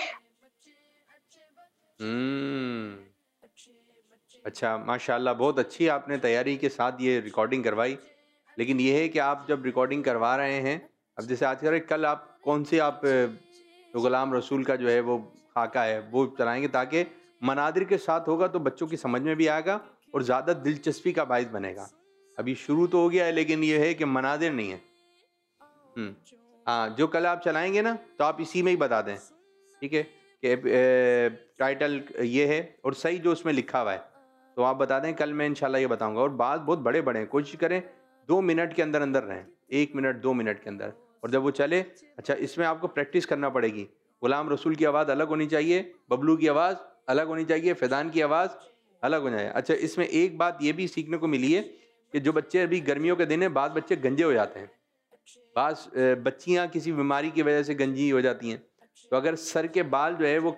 [SPEAKER 2] अच्छा माशाल्लाह, बहुत अच्छी आपने तैयारी के साथ ये रिकॉर्डिंग करवाई। लेकिन ये है कि आप जब रिकॉर्डिंग करवा रहे हैं, अब जैसे आज कल आप कौन से आप तो गुलाम रसूल का जो है वो खाका है वो चलाएंगे, ताकि मनादिर के साथ होगा तो बच्चों की समझ में भी आएगा और ज़्यादा दिलचस्पी का बाइस बनेगा। अभी शुरू तो हो गया है लेकिन ये है कि मनादिर नहीं है। हाँ, जो कल आप चलाएंगे ना तो आप इसी में ही बता दें, ठीक है, कि टाइटल ये है और सही जो उसमें लिखा हुआ है तो आप बता दें। कल मैं इंशाल्लाह ये बताऊंगा। और बात बहुत बड़े हैं, कोशिश करें 2 मिनट के अंदर रहें, 1 मिनट 2 मिनट के अंदर। और जब वो चले, अच्छा इसमें आपको प्रैक्टिस करना पड़ेगी। गुलाम रसूल की आवाज़ अलग होनी चाहिए, बबलू की आवाज़ अलग होनी चाहिए, फैजान की आवाज़ अलग होनी चाहिए। अच्छा इसमें एक बात ये भी सीखने को मिली है कि जो बच्चे अभी गर्मियों के दिन है, बाद बच्चे गंजे हो जाते हैं, बास बच्चियां किसी बीमारी की वजह से गंजी हो जाती हैं। तो अगर सर के बाल जो है वो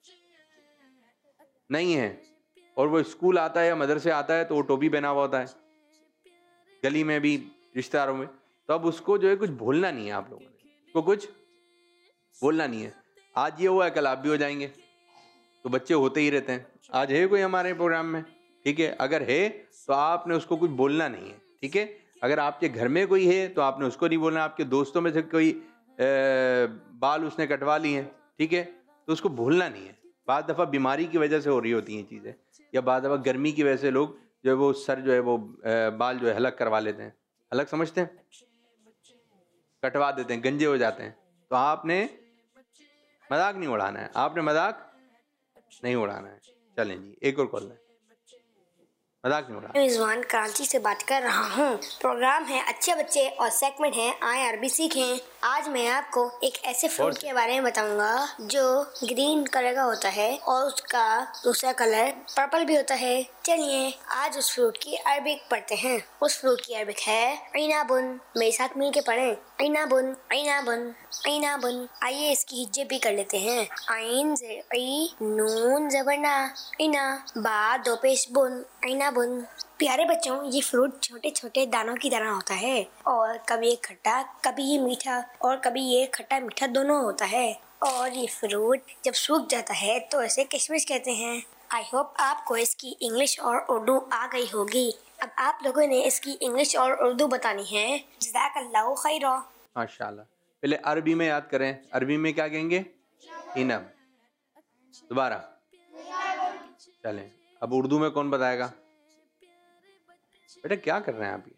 [SPEAKER 2] नहीं है और वो स्कूल आता है या मदरसे आता है तो वो टोपी पहना हुआ होता है, गली में भी रिश्तेदारों में, तो अब उसको जो है कुछ भूलना नहीं है। आप लोगों ने उसको कुछ बोलना नहीं है। आज ये हुआ है कल आप भी हो जाएंगे, तो बच्चे होते ही रहते हैं। आज है कोई हमारे प्रोग्राम में, ठीक है, अगर है तो आपने उसको कुछ बोलना नहीं है, ठीक है। अगर आपके घर में कोई है तो आपने उसको नहीं बोलना। आपके दोस्तों में से कोई बाल उसने कटवा लिए हैं, ठीक है, तो उसको भूलना नहीं है। बाद दफ़ा बीमारी की वजह से हो रही होती हैं चीज़ें, या बाद दफ़ा गर्मी की वजह से लोग जो है वो सर जो है वो बाल जो है हलक करवा लेते हैं, अलग समझते हैं, कटवा देते हैं, गंजे हो जाते हैं। तो आपने मजाक नहीं उड़ाना है, आपने मजाक नहीं उड़ाना है। चलें जी, एक और कॉल लें, मजाक नहीं उड़ाना।
[SPEAKER 5] रिजवान कराची से बात कर रहा हूँ। प्रोग्राम है अच्छे बच्चे और सेगमेंट है आए अरबी सीखें। आज मैं आपको एक ऐसे फ्रूट के बारे में बताऊंगा जो ग्रीन कलर का होता है और उसका दूसरा कलर पर्पल भी होता है। चलिए आज उस फ्रूट की अरबिक पढ़ते हैं। उस फ्रूट की अरबिक है ऐनाबुन। मेरे साथ मिल के पढ़ें, ऐनाबुन ऐनाबुन ऐनाबुन। आइए इसकी हिज्जे भी कर लेते हैं। आइन से ऐ, नून ज़बरना ऐना, बा दो पेश बुन ऐनाबुन। प्यारे बच्चों, ये फ्रूट छोटे छोटे दानों की तरह होता है और कभी ये खट्टा, कभी ये मीठा और कभी ये खट्टा मीठा दोनों होता है। और ये फ्रूट जब सूख जाता है तो इसे किशमिश कहते हैं। आई होप आपको इसकी इंग्लिश और उर्दू आ गई होगी। अब आप लोगों ने इसकी इंग्लिश और उर्दू बतानी है। जज़ाकल्लाहु खैरा।
[SPEAKER 2] माशाल्लाह। पहले अरबी में याद करें, अरबी में क्या कहेंगे? इनब। दोबारा चलें, अब उर्दू में कौन बताएगा? बेटा क्या कर रहे हैं आप?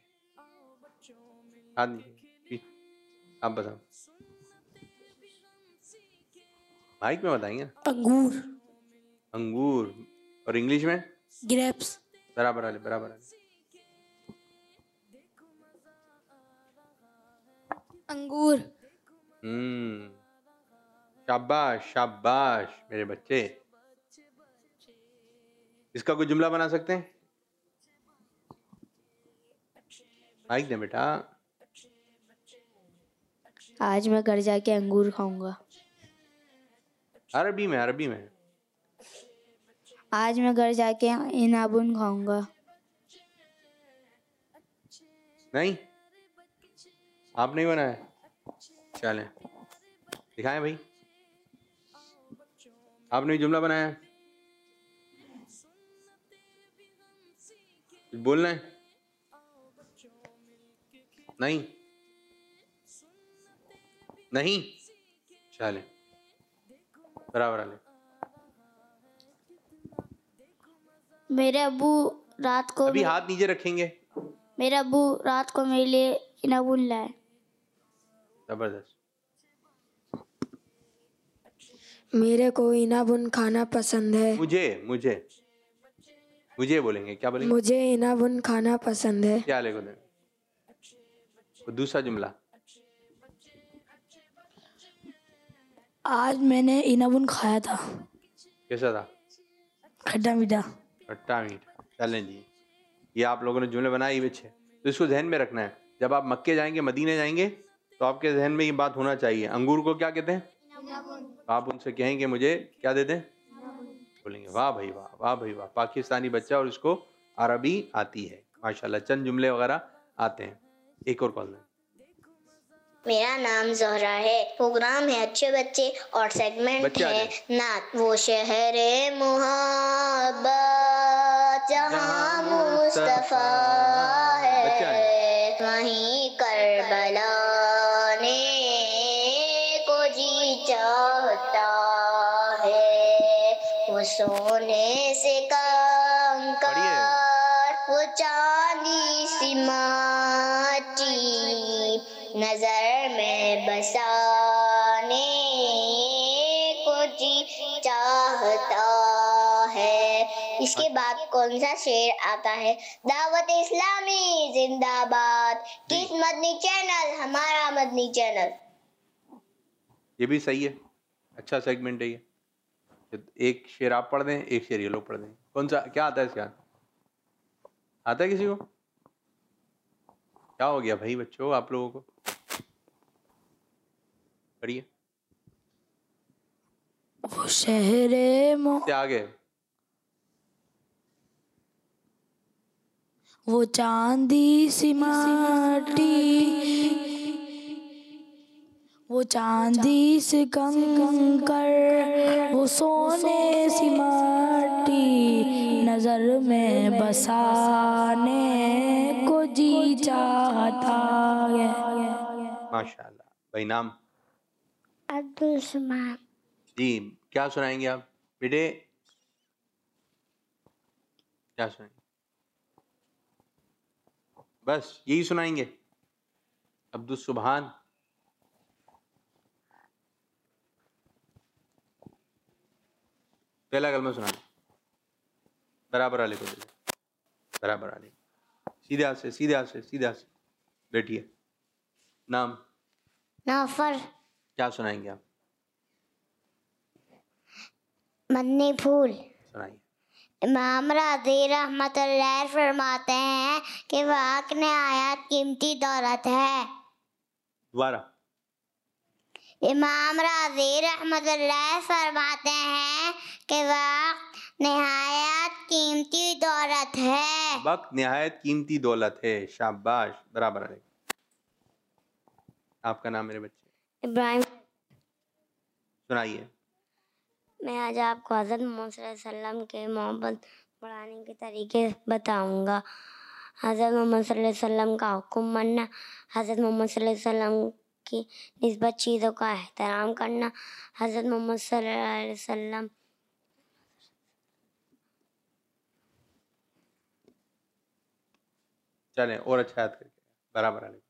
[SPEAKER 2] ये आप बताओ, माइक में बताएंगे।
[SPEAKER 5] अंगूर।
[SPEAKER 2] अंगूर। और इंग्लिश में?
[SPEAKER 5] ग्रेप्स।
[SPEAKER 2] बराबर वाले, बराबर वाले।
[SPEAKER 5] अंगूर।
[SPEAKER 2] शाबाश शाबाश मेरे बच्चे। इसका कोई जुमला बना सकते हैं? माइक दे बेटा।
[SPEAKER 6] आज मैं घर जाके अंगूर खाऊंगा।
[SPEAKER 2] अरबी में, अरबी में।
[SPEAKER 6] आज मैं घर जाके इनाबुन खाऊंगा।
[SPEAKER 2] नहीं, आप नहीं बनाया? चलें दिखाएं भाई, आपने जुमला बनाया? बोलना है? नहीं नहीं, चलें बराबर वाले।
[SPEAKER 8] मेरे अब्बू रात को
[SPEAKER 2] अभी हाथ नीचे रखेंगे।
[SPEAKER 8] मेरे अब्बू रात को मेरे लिए इनाबुन लाए।
[SPEAKER 2] जबरदस्त।
[SPEAKER 5] मेरे को इनाबुन खाना पसंद है।
[SPEAKER 2] मुझे मुझे मुझे बोलेंगे, क्या बोलेंगे?
[SPEAKER 5] मुझे इनाबुन खाना पसंद है।
[SPEAKER 2] क्या लेको दे? दूसरा जुमला।
[SPEAKER 8] आज मैंने इनाबुन खाया था।
[SPEAKER 2] कैसा था?
[SPEAKER 8] खट्टा मीठा।
[SPEAKER 2] खट्टा मीठा। चलें जी, ये आप लोगों ने जुमले बनाए बच्चे, तो इसको जहन में रखना है। जब आप मक्के जाएंगे, मदीने जाएंगे, तो आपके जहन में ये बात होना चाहिए। अंगूर को क्या कहते हैं? आप उनसे कहेंगे मुझे क्या दे दें? बोलेंगे वाह भाई वाह, वाह भाई वाह, पाकिस्तानी बच्चा और इसको अरबी आती है माशाल्लाह, चंद जुमले वगैरह आते हैं। एक और कॉल।
[SPEAKER 3] मेरा नाम ज़ोहरा है। प्रोग्राम है अच्छे बच्चे और सेगमेंट है नात। वो शहरे मोहब्बत जहाँ मुस्तफा है, वहीं करबला ने को जी चाहता है। वो सोने से कंकर, वो चांदी सी माटी, नजर में बसाने को जी चाहता है। इसके बाद कौन सा शेर आता है? दावत इस्लामी जिंदाबाद। किस मदनी चैनल? हमारा मदनी चैनल।
[SPEAKER 2] ये भी सही है, अच्छा सेगमेंट है ये। एक शेर आप पढ़ दें, एक शेर ये लोग पढ़ दें। कौन सा, क्या आता है इसके? आता है किसी को? क्या हो गया भाई बच्चों आप लोगों को? पढ़िए।
[SPEAKER 8] वो शहरे
[SPEAKER 2] आगे।
[SPEAKER 8] वो चांदी सी माटी, वो चांदी से कंकर, वो सोने सी माटी, नजर में बसाने को जी चाहता है।
[SPEAKER 2] माशाल्लाह। भाई नाम?
[SPEAKER 3] अब्दुल समान।
[SPEAKER 2] जी, क्या सुनाएंगे आप बेटे? क्या सुनाएंगे? बस यही सुनाएंगे? अब्दुल सुभान, पहला कलमा सुना, बराबर वाले को दे, बराबर वाले, सीधे हाथ से, सीधे हाथ से, सीधे हाथ से बैठिए। नाम?
[SPEAKER 8] नौफर।
[SPEAKER 2] क्या सुनाएंगे आप?
[SPEAKER 8] मन्नी फूल।
[SPEAKER 2] सुनाइए।
[SPEAKER 8] इमाम राज़ी रहमतुल्लाह फरमाते हैं कि वक्त निहायत कीमती दौलत है।
[SPEAKER 2] दोबारा।
[SPEAKER 8] इमाम राज़ी रहमतुल्लाह फरमाते हैं कि वक्त निहायत कीमती दौलत है।
[SPEAKER 2] वक्त निहायत कीमती दौलत है, शाबाश, बराबर है। आपका नाम मेरे बच्चे?
[SPEAKER 8] इब्राहिम।
[SPEAKER 2] सुनाइए।
[SPEAKER 8] मैं आज आपको हज़रत मोहम्मद सल्लल्लाहु अलैहि वसल्लम के मोहब्बत बढ़ाने के तरीके बताऊंगा। हज़रत मोहम्मद सल्लल्लाहु अलैहि वसल्लम का हुक्म मानना, हज़रत मोहम्मद सल्लल्लाहु अलैहि वसल्लम की निस्बत चीज़ों का एहतराम करना, हज़रत मोहम्मद सल्लल्लाहु अलैहि वसल्लम
[SPEAKER 2] चलें और अच्छा याद करके, बराबर है।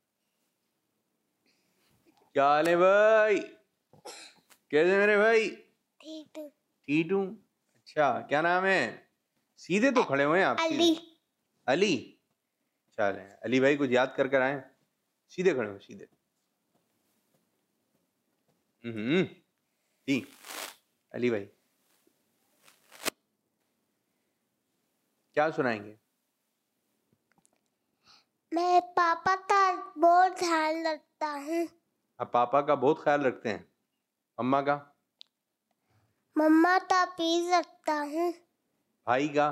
[SPEAKER 2] क्या हाल है भाई? कैसे मेरे भाई? टीटू। अच्छा, क्या नाम है? सीधे तो खड़े हुए हैं आप।
[SPEAKER 8] अली।
[SPEAKER 2] अली, चलें अली भाई कुछ याद कर आए, सीधे खड़े हुए, सीधे। जी अली भाई, क्या सुनाएंगे?
[SPEAKER 8] मैं पापा का बहुत ध्यान रखता हूँ।
[SPEAKER 2] आप पापा का बहुत ख्याल रखते हैं। मम्मा का?
[SPEAKER 8] मम्मा का पीस रखता हूँ।
[SPEAKER 2] भाई का?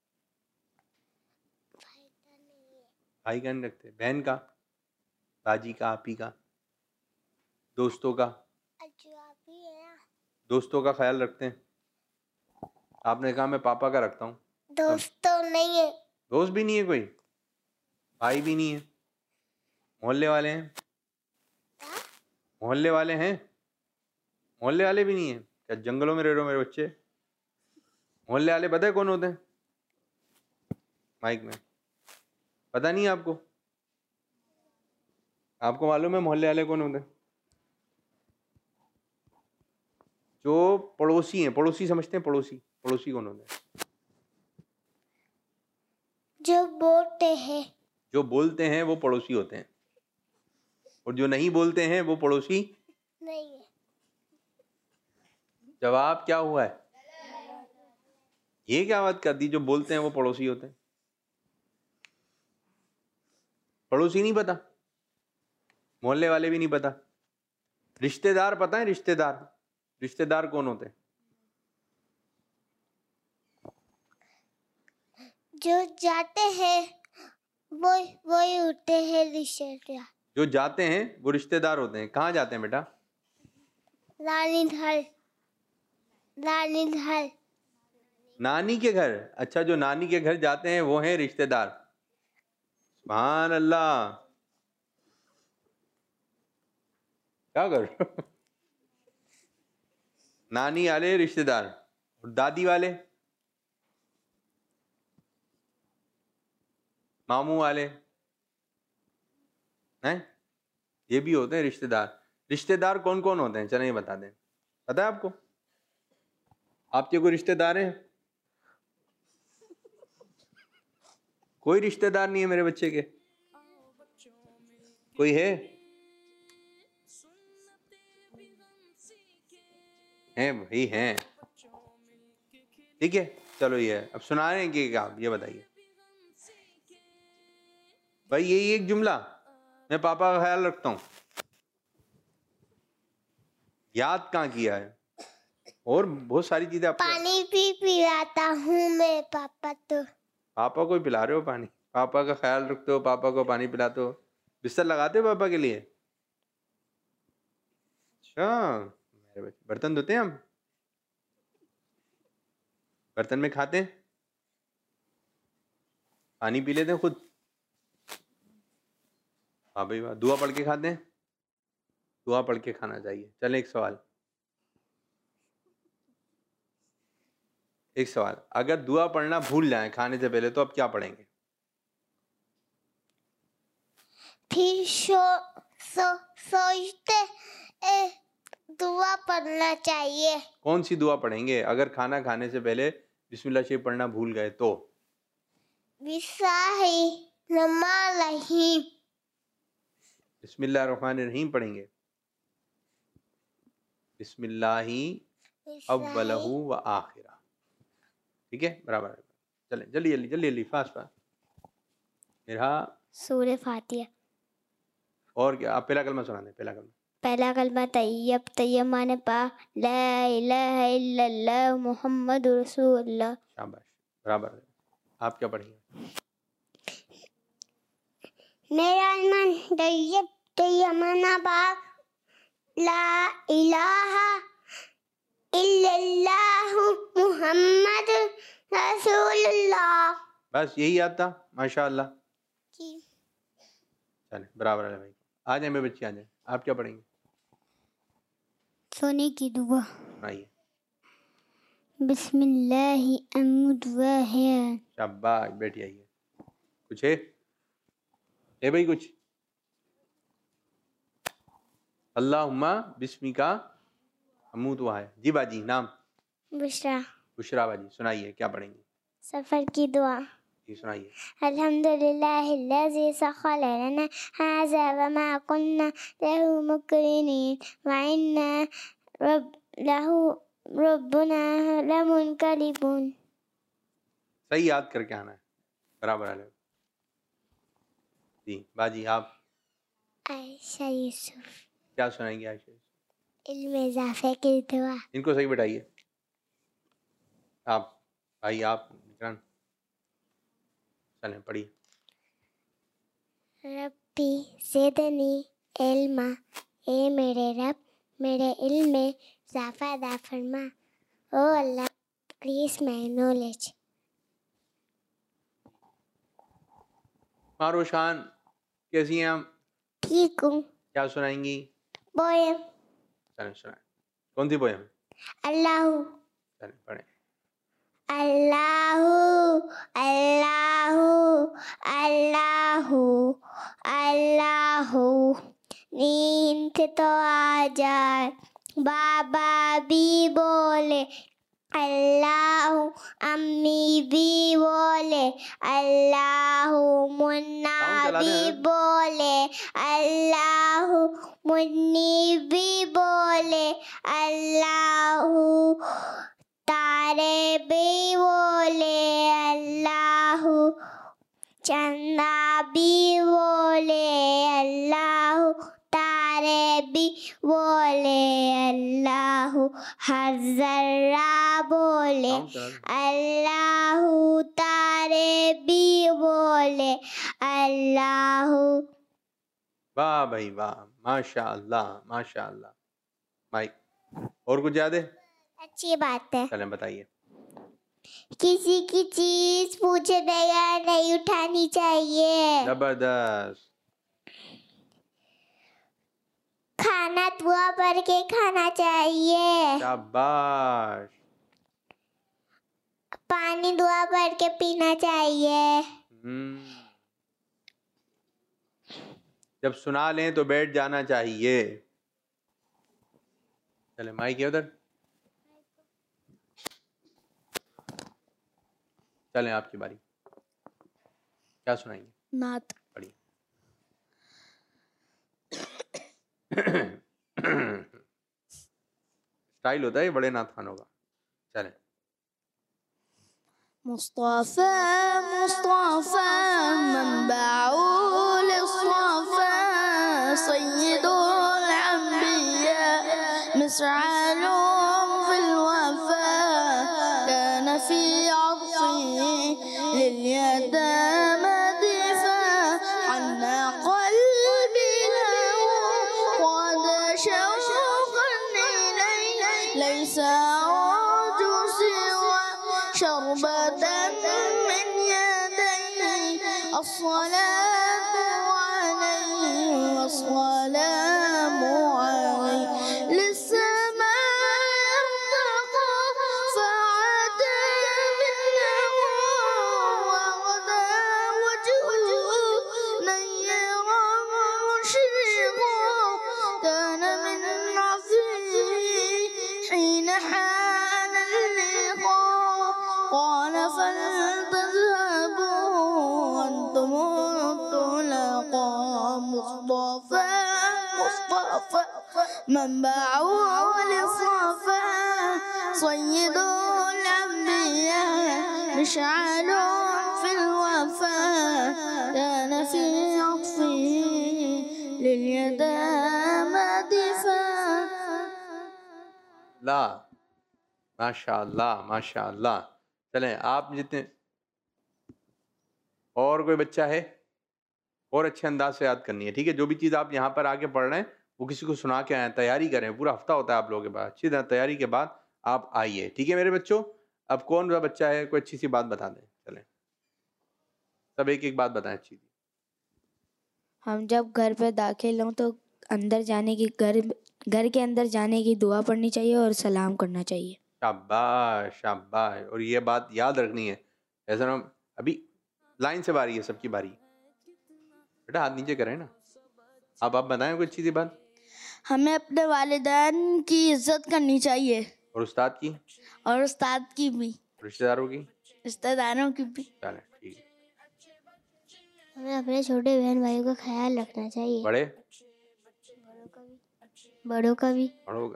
[SPEAKER 2] भाई का नहीं रखते। बहन का? बाजी का? आपी का? दोस्तों का? दोस्तों का ख्याल रखते हैं। आपने कहा मैं पापा का रखता हूँ।
[SPEAKER 8] दोस्त तो नहीं है।
[SPEAKER 2] दोस्त भी नहीं है कोई? भाई भी नहीं है? मोहल्ले वाले हैं? मोहल्ले वाले हैं? मोहल्ले वाले भी नहीं है? क्या जंगलों में रह रहे हो मेरे बच्चे? मोहल्ले वाले पता है कौन होते हैं? माइक में पता नहीं है आपको? आपको मालूम है मोहल्ले वाले कौन होते हैं? जो पड़ोसी हैं। पड़ोसी समझते हैं? पड़ोसी, पड़ोसी कौन होते हैं?
[SPEAKER 8] जो बोलते हैं।
[SPEAKER 2] जो बोलते हैं वो पड़ोसी होते हैं, और जो नहीं बोलते हैं वो पड़ोसी
[SPEAKER 8] नहीं है।
[SPEAKER 2] जवाब क्या हुआ है? ये क्या बात कर दी? जो बोलते हैं वो पड़ोसी होते हैं। पड़ोसी नहीं पता, मोहल्ले वाले भी नहीं पता। रिश्तेदार पता है? रिश्तेदार, रिश्तेदार कौन होते हैं?
[SPEAKER 8] जो जाते हैं वही होते हैं रिश्तेदार।
[SPEAKER 2] जो जाते हैं वो रिश्तेदार होते हैं। कहाँ जाते हैं बेटा?
[SPEAKER 8] नानी घर। नानी घर।
[SPEAKER 2] नानी के घर। अच्छा, जो नानी के घर जाते हैं वो हैं रिश्तेदार। सुभान अल्लाह, क्या कर रहे हो? नानी वाले रिश्तेदार, और दादी वाले, मामू वाले हैं, ये भी होते हैं रिश्तेदार। रिश्तेदार कौन कौन होते हैं? चलो ये बता दें। पता है आपको? आपके कोई रिश्तेदार हैं? कोई रिश्तेदार नहीं है मेरे बच्चे के? कोई है? हैं भाई, हैं। ठीक है, चलो ये अब सुना रहे हैं कि आप ये बताइए भाई, यही एक जुमला, मैं पापा का ख्याल रखता हूँ, याद कहाँ किया है? और बहुत सारी चीजें आपको।
[SPEAKER 8] पानी भी पिलाता हूँ मैं पापा तो।
[SPEAKER 2] पापा को पिला रहे हो पानी? पापा का ख्याल रखते हो, पापा को पानी पिलाते हो, बिस्तर लगाते हो पापा के लिए? अच्छा, मेरे बच्चे बर्तन धोते हैं हम? बर्तन में खाते हैं? पानी पी लेते हैं खुद? हाँ भाई वाह। दुआ पढ़ के खाते हैं? दुआ पढ़ के खाना चाहिए। चलें एक सवाल, एक सवाल, अगर दुआ पढ़ना भूल जाए खाने से पहले तो अब क्या पढ़ेंगे?
[SPEAKER 8] फिर सोचते दुआ पढ़ना चाहिए।
[SPEAKER 2] कौन सी दुआ पढ़ेंगे? अगर खाना खाने से पहले बिस्मिल्लाह शरीफ पढ़ना भूल गए तो? बिस्मिल्लाहिर्रहमानिर्रहीम पढ़ेंगे। बिस्मिल्लाहि अव्वलहु व आखिरा। ठीक है, बराबर। चलें जल्दी जल्दी जल्दी जल्दी, फास्ट फास्ट। मेरा
[SPEAKER 8] सूरह फातिहा।
[SPEAKER 2] और क्या? आप पहला कलमा सुना दें। पहला कलमा
[SPEAKER 8] तैयब। तैयब माने पाक। ला इलाहा इल्लल्लाह मुहम्मदुर रसूलुल्लाह।
[SPEAKER 2] शाबाश, बराबर। आप क्या पढ़ेंगे?
[SPEAKER 8] मेरा ईमान तैयब। तैयब माना पाक। ला इलाहा इल्लल्लाह मुहम्मद रसूलुल्लाह।
[SPEAKER 2] बस यही याद था, माशाअल्लाह।
[SPEAKER 8] जी
[SPEAKER 2] चले, बराबर है भाई। आ जाए मेरे बच्चे, आ जाए। आप क्या पढ़ेंगे?
[SPEAKER 8] सोने की दुआ।
[SPEAKER 2] आइए।
[SPEAKER 8] बिस्मिल्लाहि अमूदुवाहे।
[SPEAKER 2] शाबाश बेटी, आइए। कुछ है भाई? कुछ? अल्लाहुम्मा बिस्मिका अमूदुवा है। जी बाजी, नाम?
[SPEAKER 8] बुशरा।
[SPEAKER 2] बुशरा बाजी, सुनाइए, क्या पढ़ेंगे?
[SPEAKER 8] सफर की दुआ।
[SPEAKER 2] जी सुनाइए।
[SPEAKER 8] अल्हम्दुलिल्लाहिल्लज़ी सख़्ख़र लना हाज़ा व मा कुन्ना लहू मुक़रिनीन व इन्ना रब्बुना लमुनक़लिबून।
[SPEAKER 2] सही याद करके आना है, बराबर है। जी बाजी, आप?
[SPEAKER 8] आयशा यूसुफ।
[SPEAKER 2] क्या सुनाएंगे आयशा?
[SPEAKER 8] इल्म इज़ाफ़े की दुआ।
[SPEAKER 2] इनको सही बैठाइए। आप भाई, आप विक्रांत, चलें पढ़िए।
[SPEAKER 8] रब्बी ज़िदनी इल्मा। ए मेरे रब, मेरे इल्म में इज़ाफ़ा अता फरमा। ओ अल्लाह, इंक्रीज़ माय नॉलेज।
[SPEAKER 2] मारोशान, कैसी हैं आप?
[SPEAKER 8] ठीक हूँ।
[SPEAKER 2] क्या सुनाएंगी?
[SPEAKER 8] पोयम।
[SPEAKER 2] चलें सुनाएं। कौन सी पोयम?
[SPEAKER 8] अल्लाहु।
[SPEAKER 2] चलें पढ़ें।
[SPEAKER 8] अल्लाहु अल्लाहु अल्लाहु अल्लाहु। नींद तो आ जाए, बाबा भी बोले अल्लाहु, अम्मी भी बोले अल्लाहु, मुन्ना भी बोले अल्लाहु, मुन्नी भी बोले अल्लाहु, तारे भी बोले अल्लाहु, चंदा भी बोले अल्लाहु, तारे भी बोले अल्लाहु, हर जर्रा बोले अल्लाहु, तारे भी बोले अल्लाहु।
[SPEAKER 2] वाह भाई वाह, माशाअल्लाह माशाअल्लाह। माइक, और कुछ याद है?
[SPEAKER 8] अच्छी बात है।
[SPEAKER 2] चलें बताइए।
[SPEAKER 8] किसी की चीज पूछे बगैर नहीं उठानी चाहिए।
[SPEAKER 2] जबरदस्त।
[SPEAKER 8] खाना दुआ पढ़ के खाना चाहिए।
[SPEAKER 2] शाबाश।
[SPEAKER 8] पानी दुआ पढ़ के पीना चाहिए।
[SPEAKER 2] जब सुना लें तो बैठ जाना चाहिए। चले माइक है उधर। चलें आपकी बारी, क्या सुनाएंगे?
[SPEAKER 6] नात।
[SPEAKER 2] पढ़िए। स्टाइल होता है बड़े नात खानों का। चलें।
[SPEAKER 6] मुस्तफ़ा मुस्तफ़ा मनबाउल इस्फ़ा सय्यदुल अंबिया मिसआलुम फिल वफ़ा कान फी अत्फ़ी लिल यतामा दिफ़ाअन क़ल्बी लहू क़द शौक़न इलैहि लैसा अर्जू सिवा शरबतन मिन यदैहि अस्सलातु अलैहि वस्सलामु अलैहि लिस्समाइ इर्तक़ा फ़अता मिन्हु वग़दा वजहुहु नय्यरा मुशरिक़ा صفا منبعه للصفا سيد الأنبياء مشعل في الوفاء كان في عطفه لليتامى دفاع.
[SPEAKER 2] ला माशाअल्लाह माशाअल्लाह। चलें आप जितने और कोई बच्चा है और अच्छे अंदाज से याद करनी है, ठीक है। जो भी चीज़ आप यहाँ पर आके पढ़ रहे हैं वो किसी को सुना के आए, तैयारी करें। पूरा हफ्ता होता है आप लोगों के पास, अच्छी तरह तैयारी के बाद आप आइए, ठीक है मेरे बच्चों। अब कौन सा बच्चा है कोई अच्छी सी बात बता दें। चलें सब एक एक बात बताएं अच्छी सी।
[SPEAKER 6] हम जब घर पे दाखिल हों तो अंदर जाने की घर के अंदर जाने की दुआ पढ़नी चाहिए और सलाम करना चाहिए।
[SPEAKER 2] शाबाश शाबाश। और ये बात याद रखनी है। ऐसा ना अभी लाइन से बारी है, सबकी बारी। बेटा हाथ नीचे करें ना। आप बताएं कोई अच्छी सी बात।
[SPEAKER 6] हमें अपने वालिदैन की इज्जत करनी चाहिए
[SPEAKER 2] और उस्ताद की,
[SPEAKER 6] और उस्ताद की भी,
[SPEAKER 2] रिश्तेदारों की
[SPEAKER 6] भी।
[SPEAKER 2] चलें ठीक है।
[SPEAKER 8] हमें अपने छोटे बहन भाइयों का ख्याल रखना चाहिए, बड़ों का भी।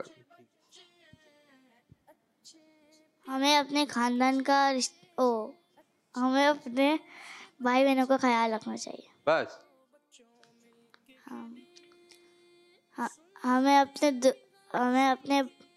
[SPEAKER 6] हमें अपने खानदान का हमें अपने भाई बहनों का ख्याल रखना चाहिए
[SPEAKER 2] बस।
[SPEAKER 6] हमें अपने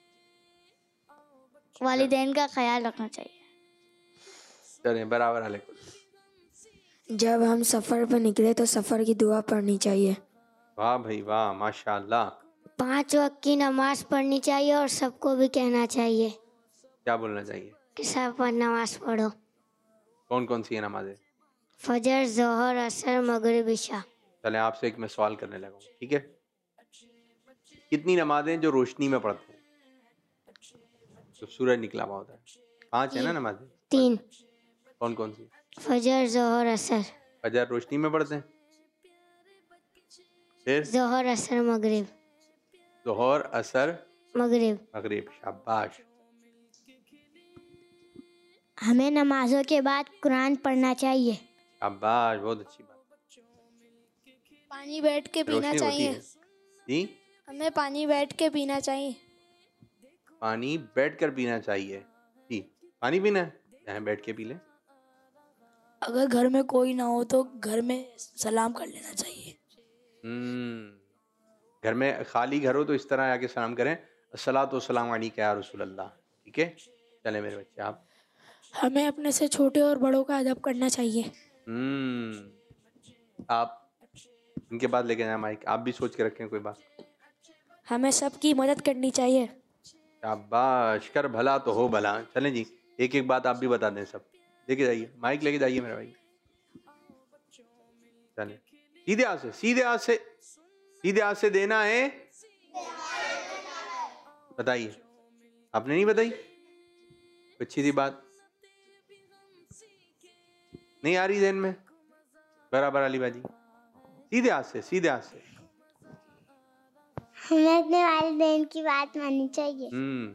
[SPEAKER 6] वालिदैन का ख्याल रखना चाहिए।
[SPEAKER 2] चलें बराबर हाल।
[SPEAKER 9] जब हम सफ़र पर निकले तो सफ़र की दुआ पढ़नी चाहिए।
[SPEAKER 2] वाह भाई वाह माशाअल्लाह।
[SPEAKER 8] 5 वक्त की नमाज पढ़नी चाहिए और सबको भी कहना चाहिए।
[SPEAKER 2] क्या बोलना चाहिए?
[SPEAKER 8] कि सब नमाज पढ़ो।
[SPEAKER 2] कौन कौन सी है नमाजें?
[SPEAKER 8] फजर, जोहर, असर, मगरिब, इशा।
[SPEAKER 2] चलें आपसे एक मैं सवाल करने लगा हूँ, ठीक है। कितनी नमाजें जो रोशनी में पढ़ते हैं तो सूरज निकला हुआ होता है? 5 है ना नमाजें?
[SPEAKER 8] 3।
[SPEAKER 2] कौन कौन सी?
[SPEAKER 8] फजर, जोहर, असर।
[SPEAKER 2] फजर रोशनी में पढ़ते हैं, फिर
[SPEAKER 8] जोहर, असर, मगरिब।
[SPEAKER 2] जोहर, असर,
[SPEAKER 8] मगरिब।
[SPEAKER 2] मगरिब। शाबाश।
[SPEAKER 8] हमें नमाजों के बाद कुरान पढ़ना चाहिए।
[SPEAKER 2] शाबाश बहुत अच्छी बात।
[SPEAKER 10] पानी बैठ के पीना चाहिए
[SPEAKER 2] जी।
[SPEAKER 10] हमें पानी बैठ के पीना चाहिए।
[SPEAKER 2] पानी बैठ कर पीना चाहिए जी। पानी पीना है यहाँ बैठ के पी लें।
[SPEAKER 6] अगर घर में कोई ना हो तो घर में सलाम कर लेना चाहिए।
[SPEAKER 2] घर में खाली घर हो तो इस तरह आके सलाम करें, अस्सलातु वस्सलामु अलैका या रसूल अल्लाह, ठीक है। चले मेरे बच्चे आप।
[SPEAKER 10] हमें अपने से छोटे और बड़ों का अदब करना चाहिए।
[SPEAKER 2] आप इनके बाद लेके जाए माइक, आप भी सोच के रखें कोई बात।
[SPEAKER 10] हमें सबकी मदद करनी चाहिए।
[SPEAKER 2] शाबाश। कर भला तो हो भला। चलें जी एक एक बात आप भी बता दें सब। लेके जाइए माइक, लेके जाइए मेरा भाई। चलें सीधे हाथ से, सीधे हाथ से, सीधे हाथ से देना है। बताइए, आपने नहीं बताई अच्छी सी बात? नहीं आ रही ज़हन में? बराबर अली बाजी। सीधे हाथ से, सीधे हाथ से।
[SPEAKER 3] हमें अपने वालिदैन की बात माननी चाहिए।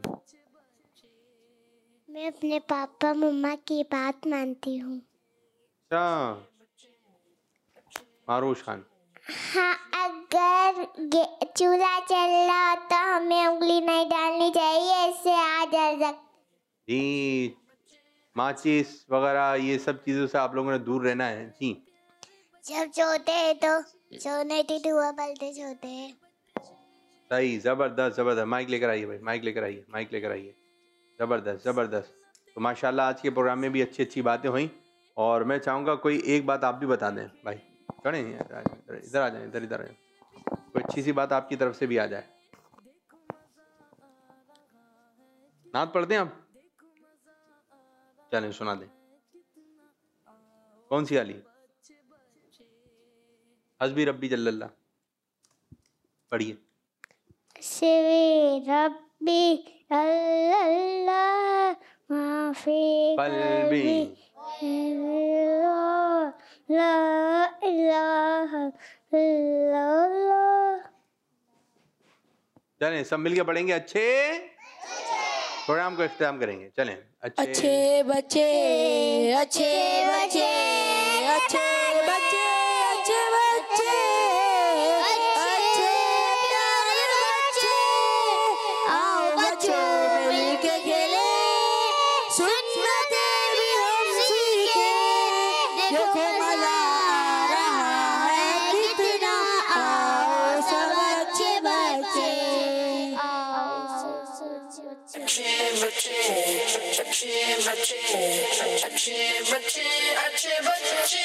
[SPEAKER 3] मैं अपने पापा मम्मा की बात मानती हूँ।
[SPEAKER 2] अच्छा मारूश खान।
[SPEAKER 3] हाँ, अगर चूल्हा चल रहा हो तो हमें उंगली नहीं डालनी चाहिए, इससे आग जल सकती।
[SPEAKER 2] जी माचिस वगैरह ये सब चीज़ों से आप लोगों ने दूर रहना है जी।
[SPEAKER 3] जब सोते हैं तो सोने की धुआं बलते सोते हैं।
[SPEAKER 2] सही, ज़बरदस्त ज़बरदस्त। माइक लेकर आइए भाई, माइक लेकर आइए, माइक लेकर आइए। ज़बरदस्त ज़बरदस्त। तो माशाल्लाह आज के प्रोग्राम में भी अच्छी अच्छी बातें हुई और मैं चाहूँगा कोई एक बात आप भी बता दें भाई। चढ़ें इधर आ जाएं, इधर इधर आ जाएं। कोई अच्छी सी बात आपकी तरफ से भी आ जाए। नात पढ़ते हैं आप? चलें सुना दें। कौन सी वाली? हस्बी रब्बी जल्लल्लाह पढ़िए।
[SPEAKER 3] शिवी रब्बी अल्लाह माफी
[SPEAKER 2] कल्बी
[SPEAKER 3] ला इलाहा इल्लल्लाह।
[SPEAKER 2] चलें सब मिलके पढ़ेंगे। अच्छे प्रोग्राम को इख्तिताम करेंगे। चलें अच्छे
[SPEAKER 10] बच्चे अच्छे बच्चे अच्छे बच्चे अच्छे बच्चे अच्छे प्यारे
[SPEAKER 1] सुन्नतें भी हम सीखे, देखो मजा आ रहा है कितना, आओ सब अच्छे बच्चे। अच्छे बच्चे, अच्छे बच्चे, अच्छे बच्चे, अच्छे बच्चे,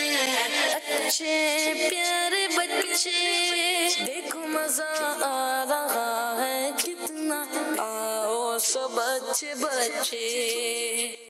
[SPEAKER 1] अच्छे प्यारे बच्चे, देखो मजा आ रहा है कितना, आओ सब अच्छे बच्चे।